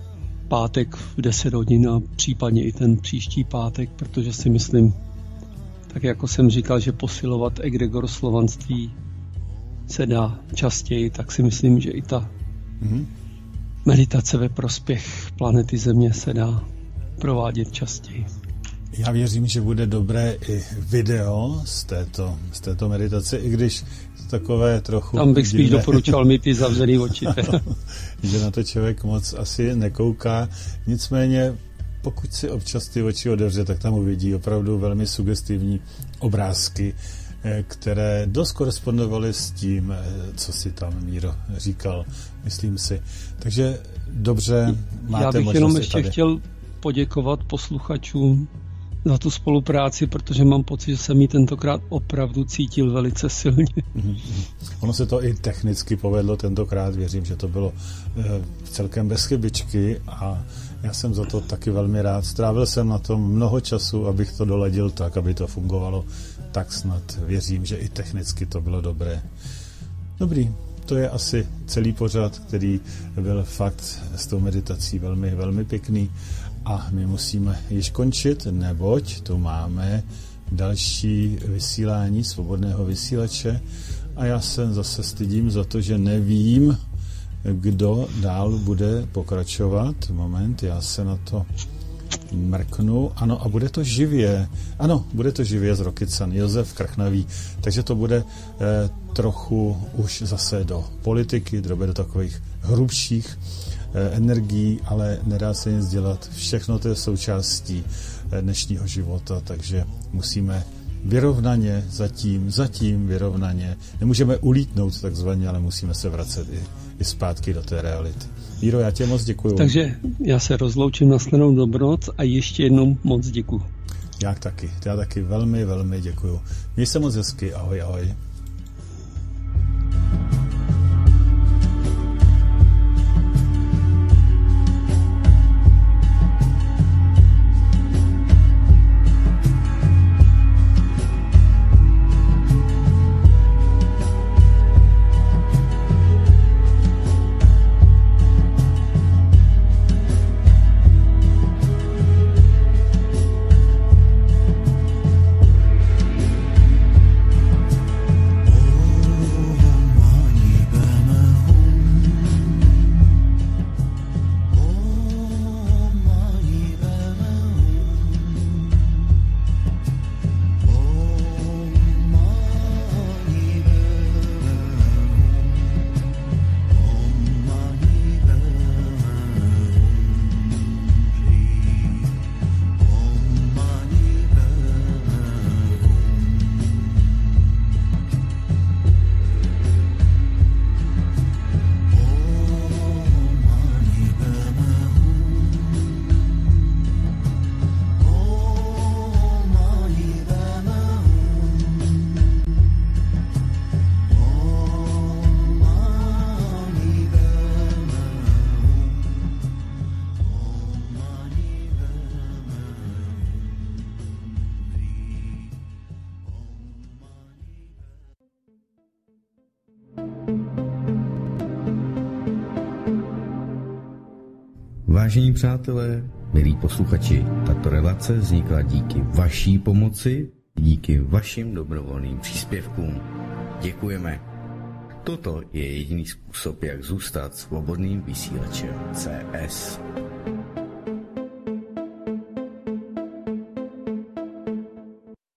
Speaker 3: pátek v deset hodin a případně i ten příští pátek, protože si myslím, tak jako jsem říkal, že posilovat egregor slovanství se dá častěji, tak si myslím, že i ta mm-hmm. meditace ve prospěch planety Země se dá provádět častěji.
Speaker 2: Já věřím, že bude dobré i video z této, z této meditace, i když takové trochu...
Speaker 3: Tam bych spíš doporučoval mít ty zavřený oči.
Speaker 2: Že na to člověk moc asi nekouká. Nicméně, pokud si občas ty oči otevře, tak tam uvidí opravdu velmi sugestivní obrázky, které dost korespondovaly s tím, co si tam Míro říkal, myslím si. Takže dobře, máte možnost. Já bych jenom ještě
Speaker 3: tady. chtěl poděkovat posluchačům za tu spolupráci, protože mám pocit, že jsem ji tentokrát opravdu cítil velice silně.
Speaker 2: Mm-hmm. Ono se to i technicky povedlo tentokrát, věřím, že to bylo e, celkem bez chybičky a já jsem za to taky velmi rád. Strávil jsem na tom mnoho času, abych to doladil tak, aby to fungovalo tak snad. Věřím, že i technicky to bylo dobré. Dobrý, to je asi celý pořad, který byl fakt s tou meditací velmi, velmi pěkný. A my musíme již končit, neboť tu máme další vysílání svobodného vysílače a já se zase stydím za to, že nevím, kdo dál bude pokračovat. Moment, já se na to mrknu. Ano, a bude to živě. Ano, bude to živě z Rokycan, Josef Krchnavý. Takže to bude eh, trochu už zase do politiky, drobe do takových hrubších energií, ale nedá se nic dělat. Všechno to je součástí dnešního života, takže musíme vyrovnaně zatím, zatím vyrovnaně. Nemůžeme ulítnout takzvaně, ale musíme se vracet i, i zpátky do té reality. Míro, já tě moc děkuju.
Speaker 3: Takže já se rozloučím, nashledanou dobroc a ještě jednou moc děkuju.
Speaker 2: Já taky, já taky velmi, velmi děkuju. Měj se moc hezky, ahoj, ahoj.
Speaker 5: Vážení přátelé, milí posluchači, tato relace vznikla díky vaší pomoci, díky vašim dobrovolným příspěvkům. Děkujeme. Toto je jediný způsob, jak zůstat svobodným vysílačem C S.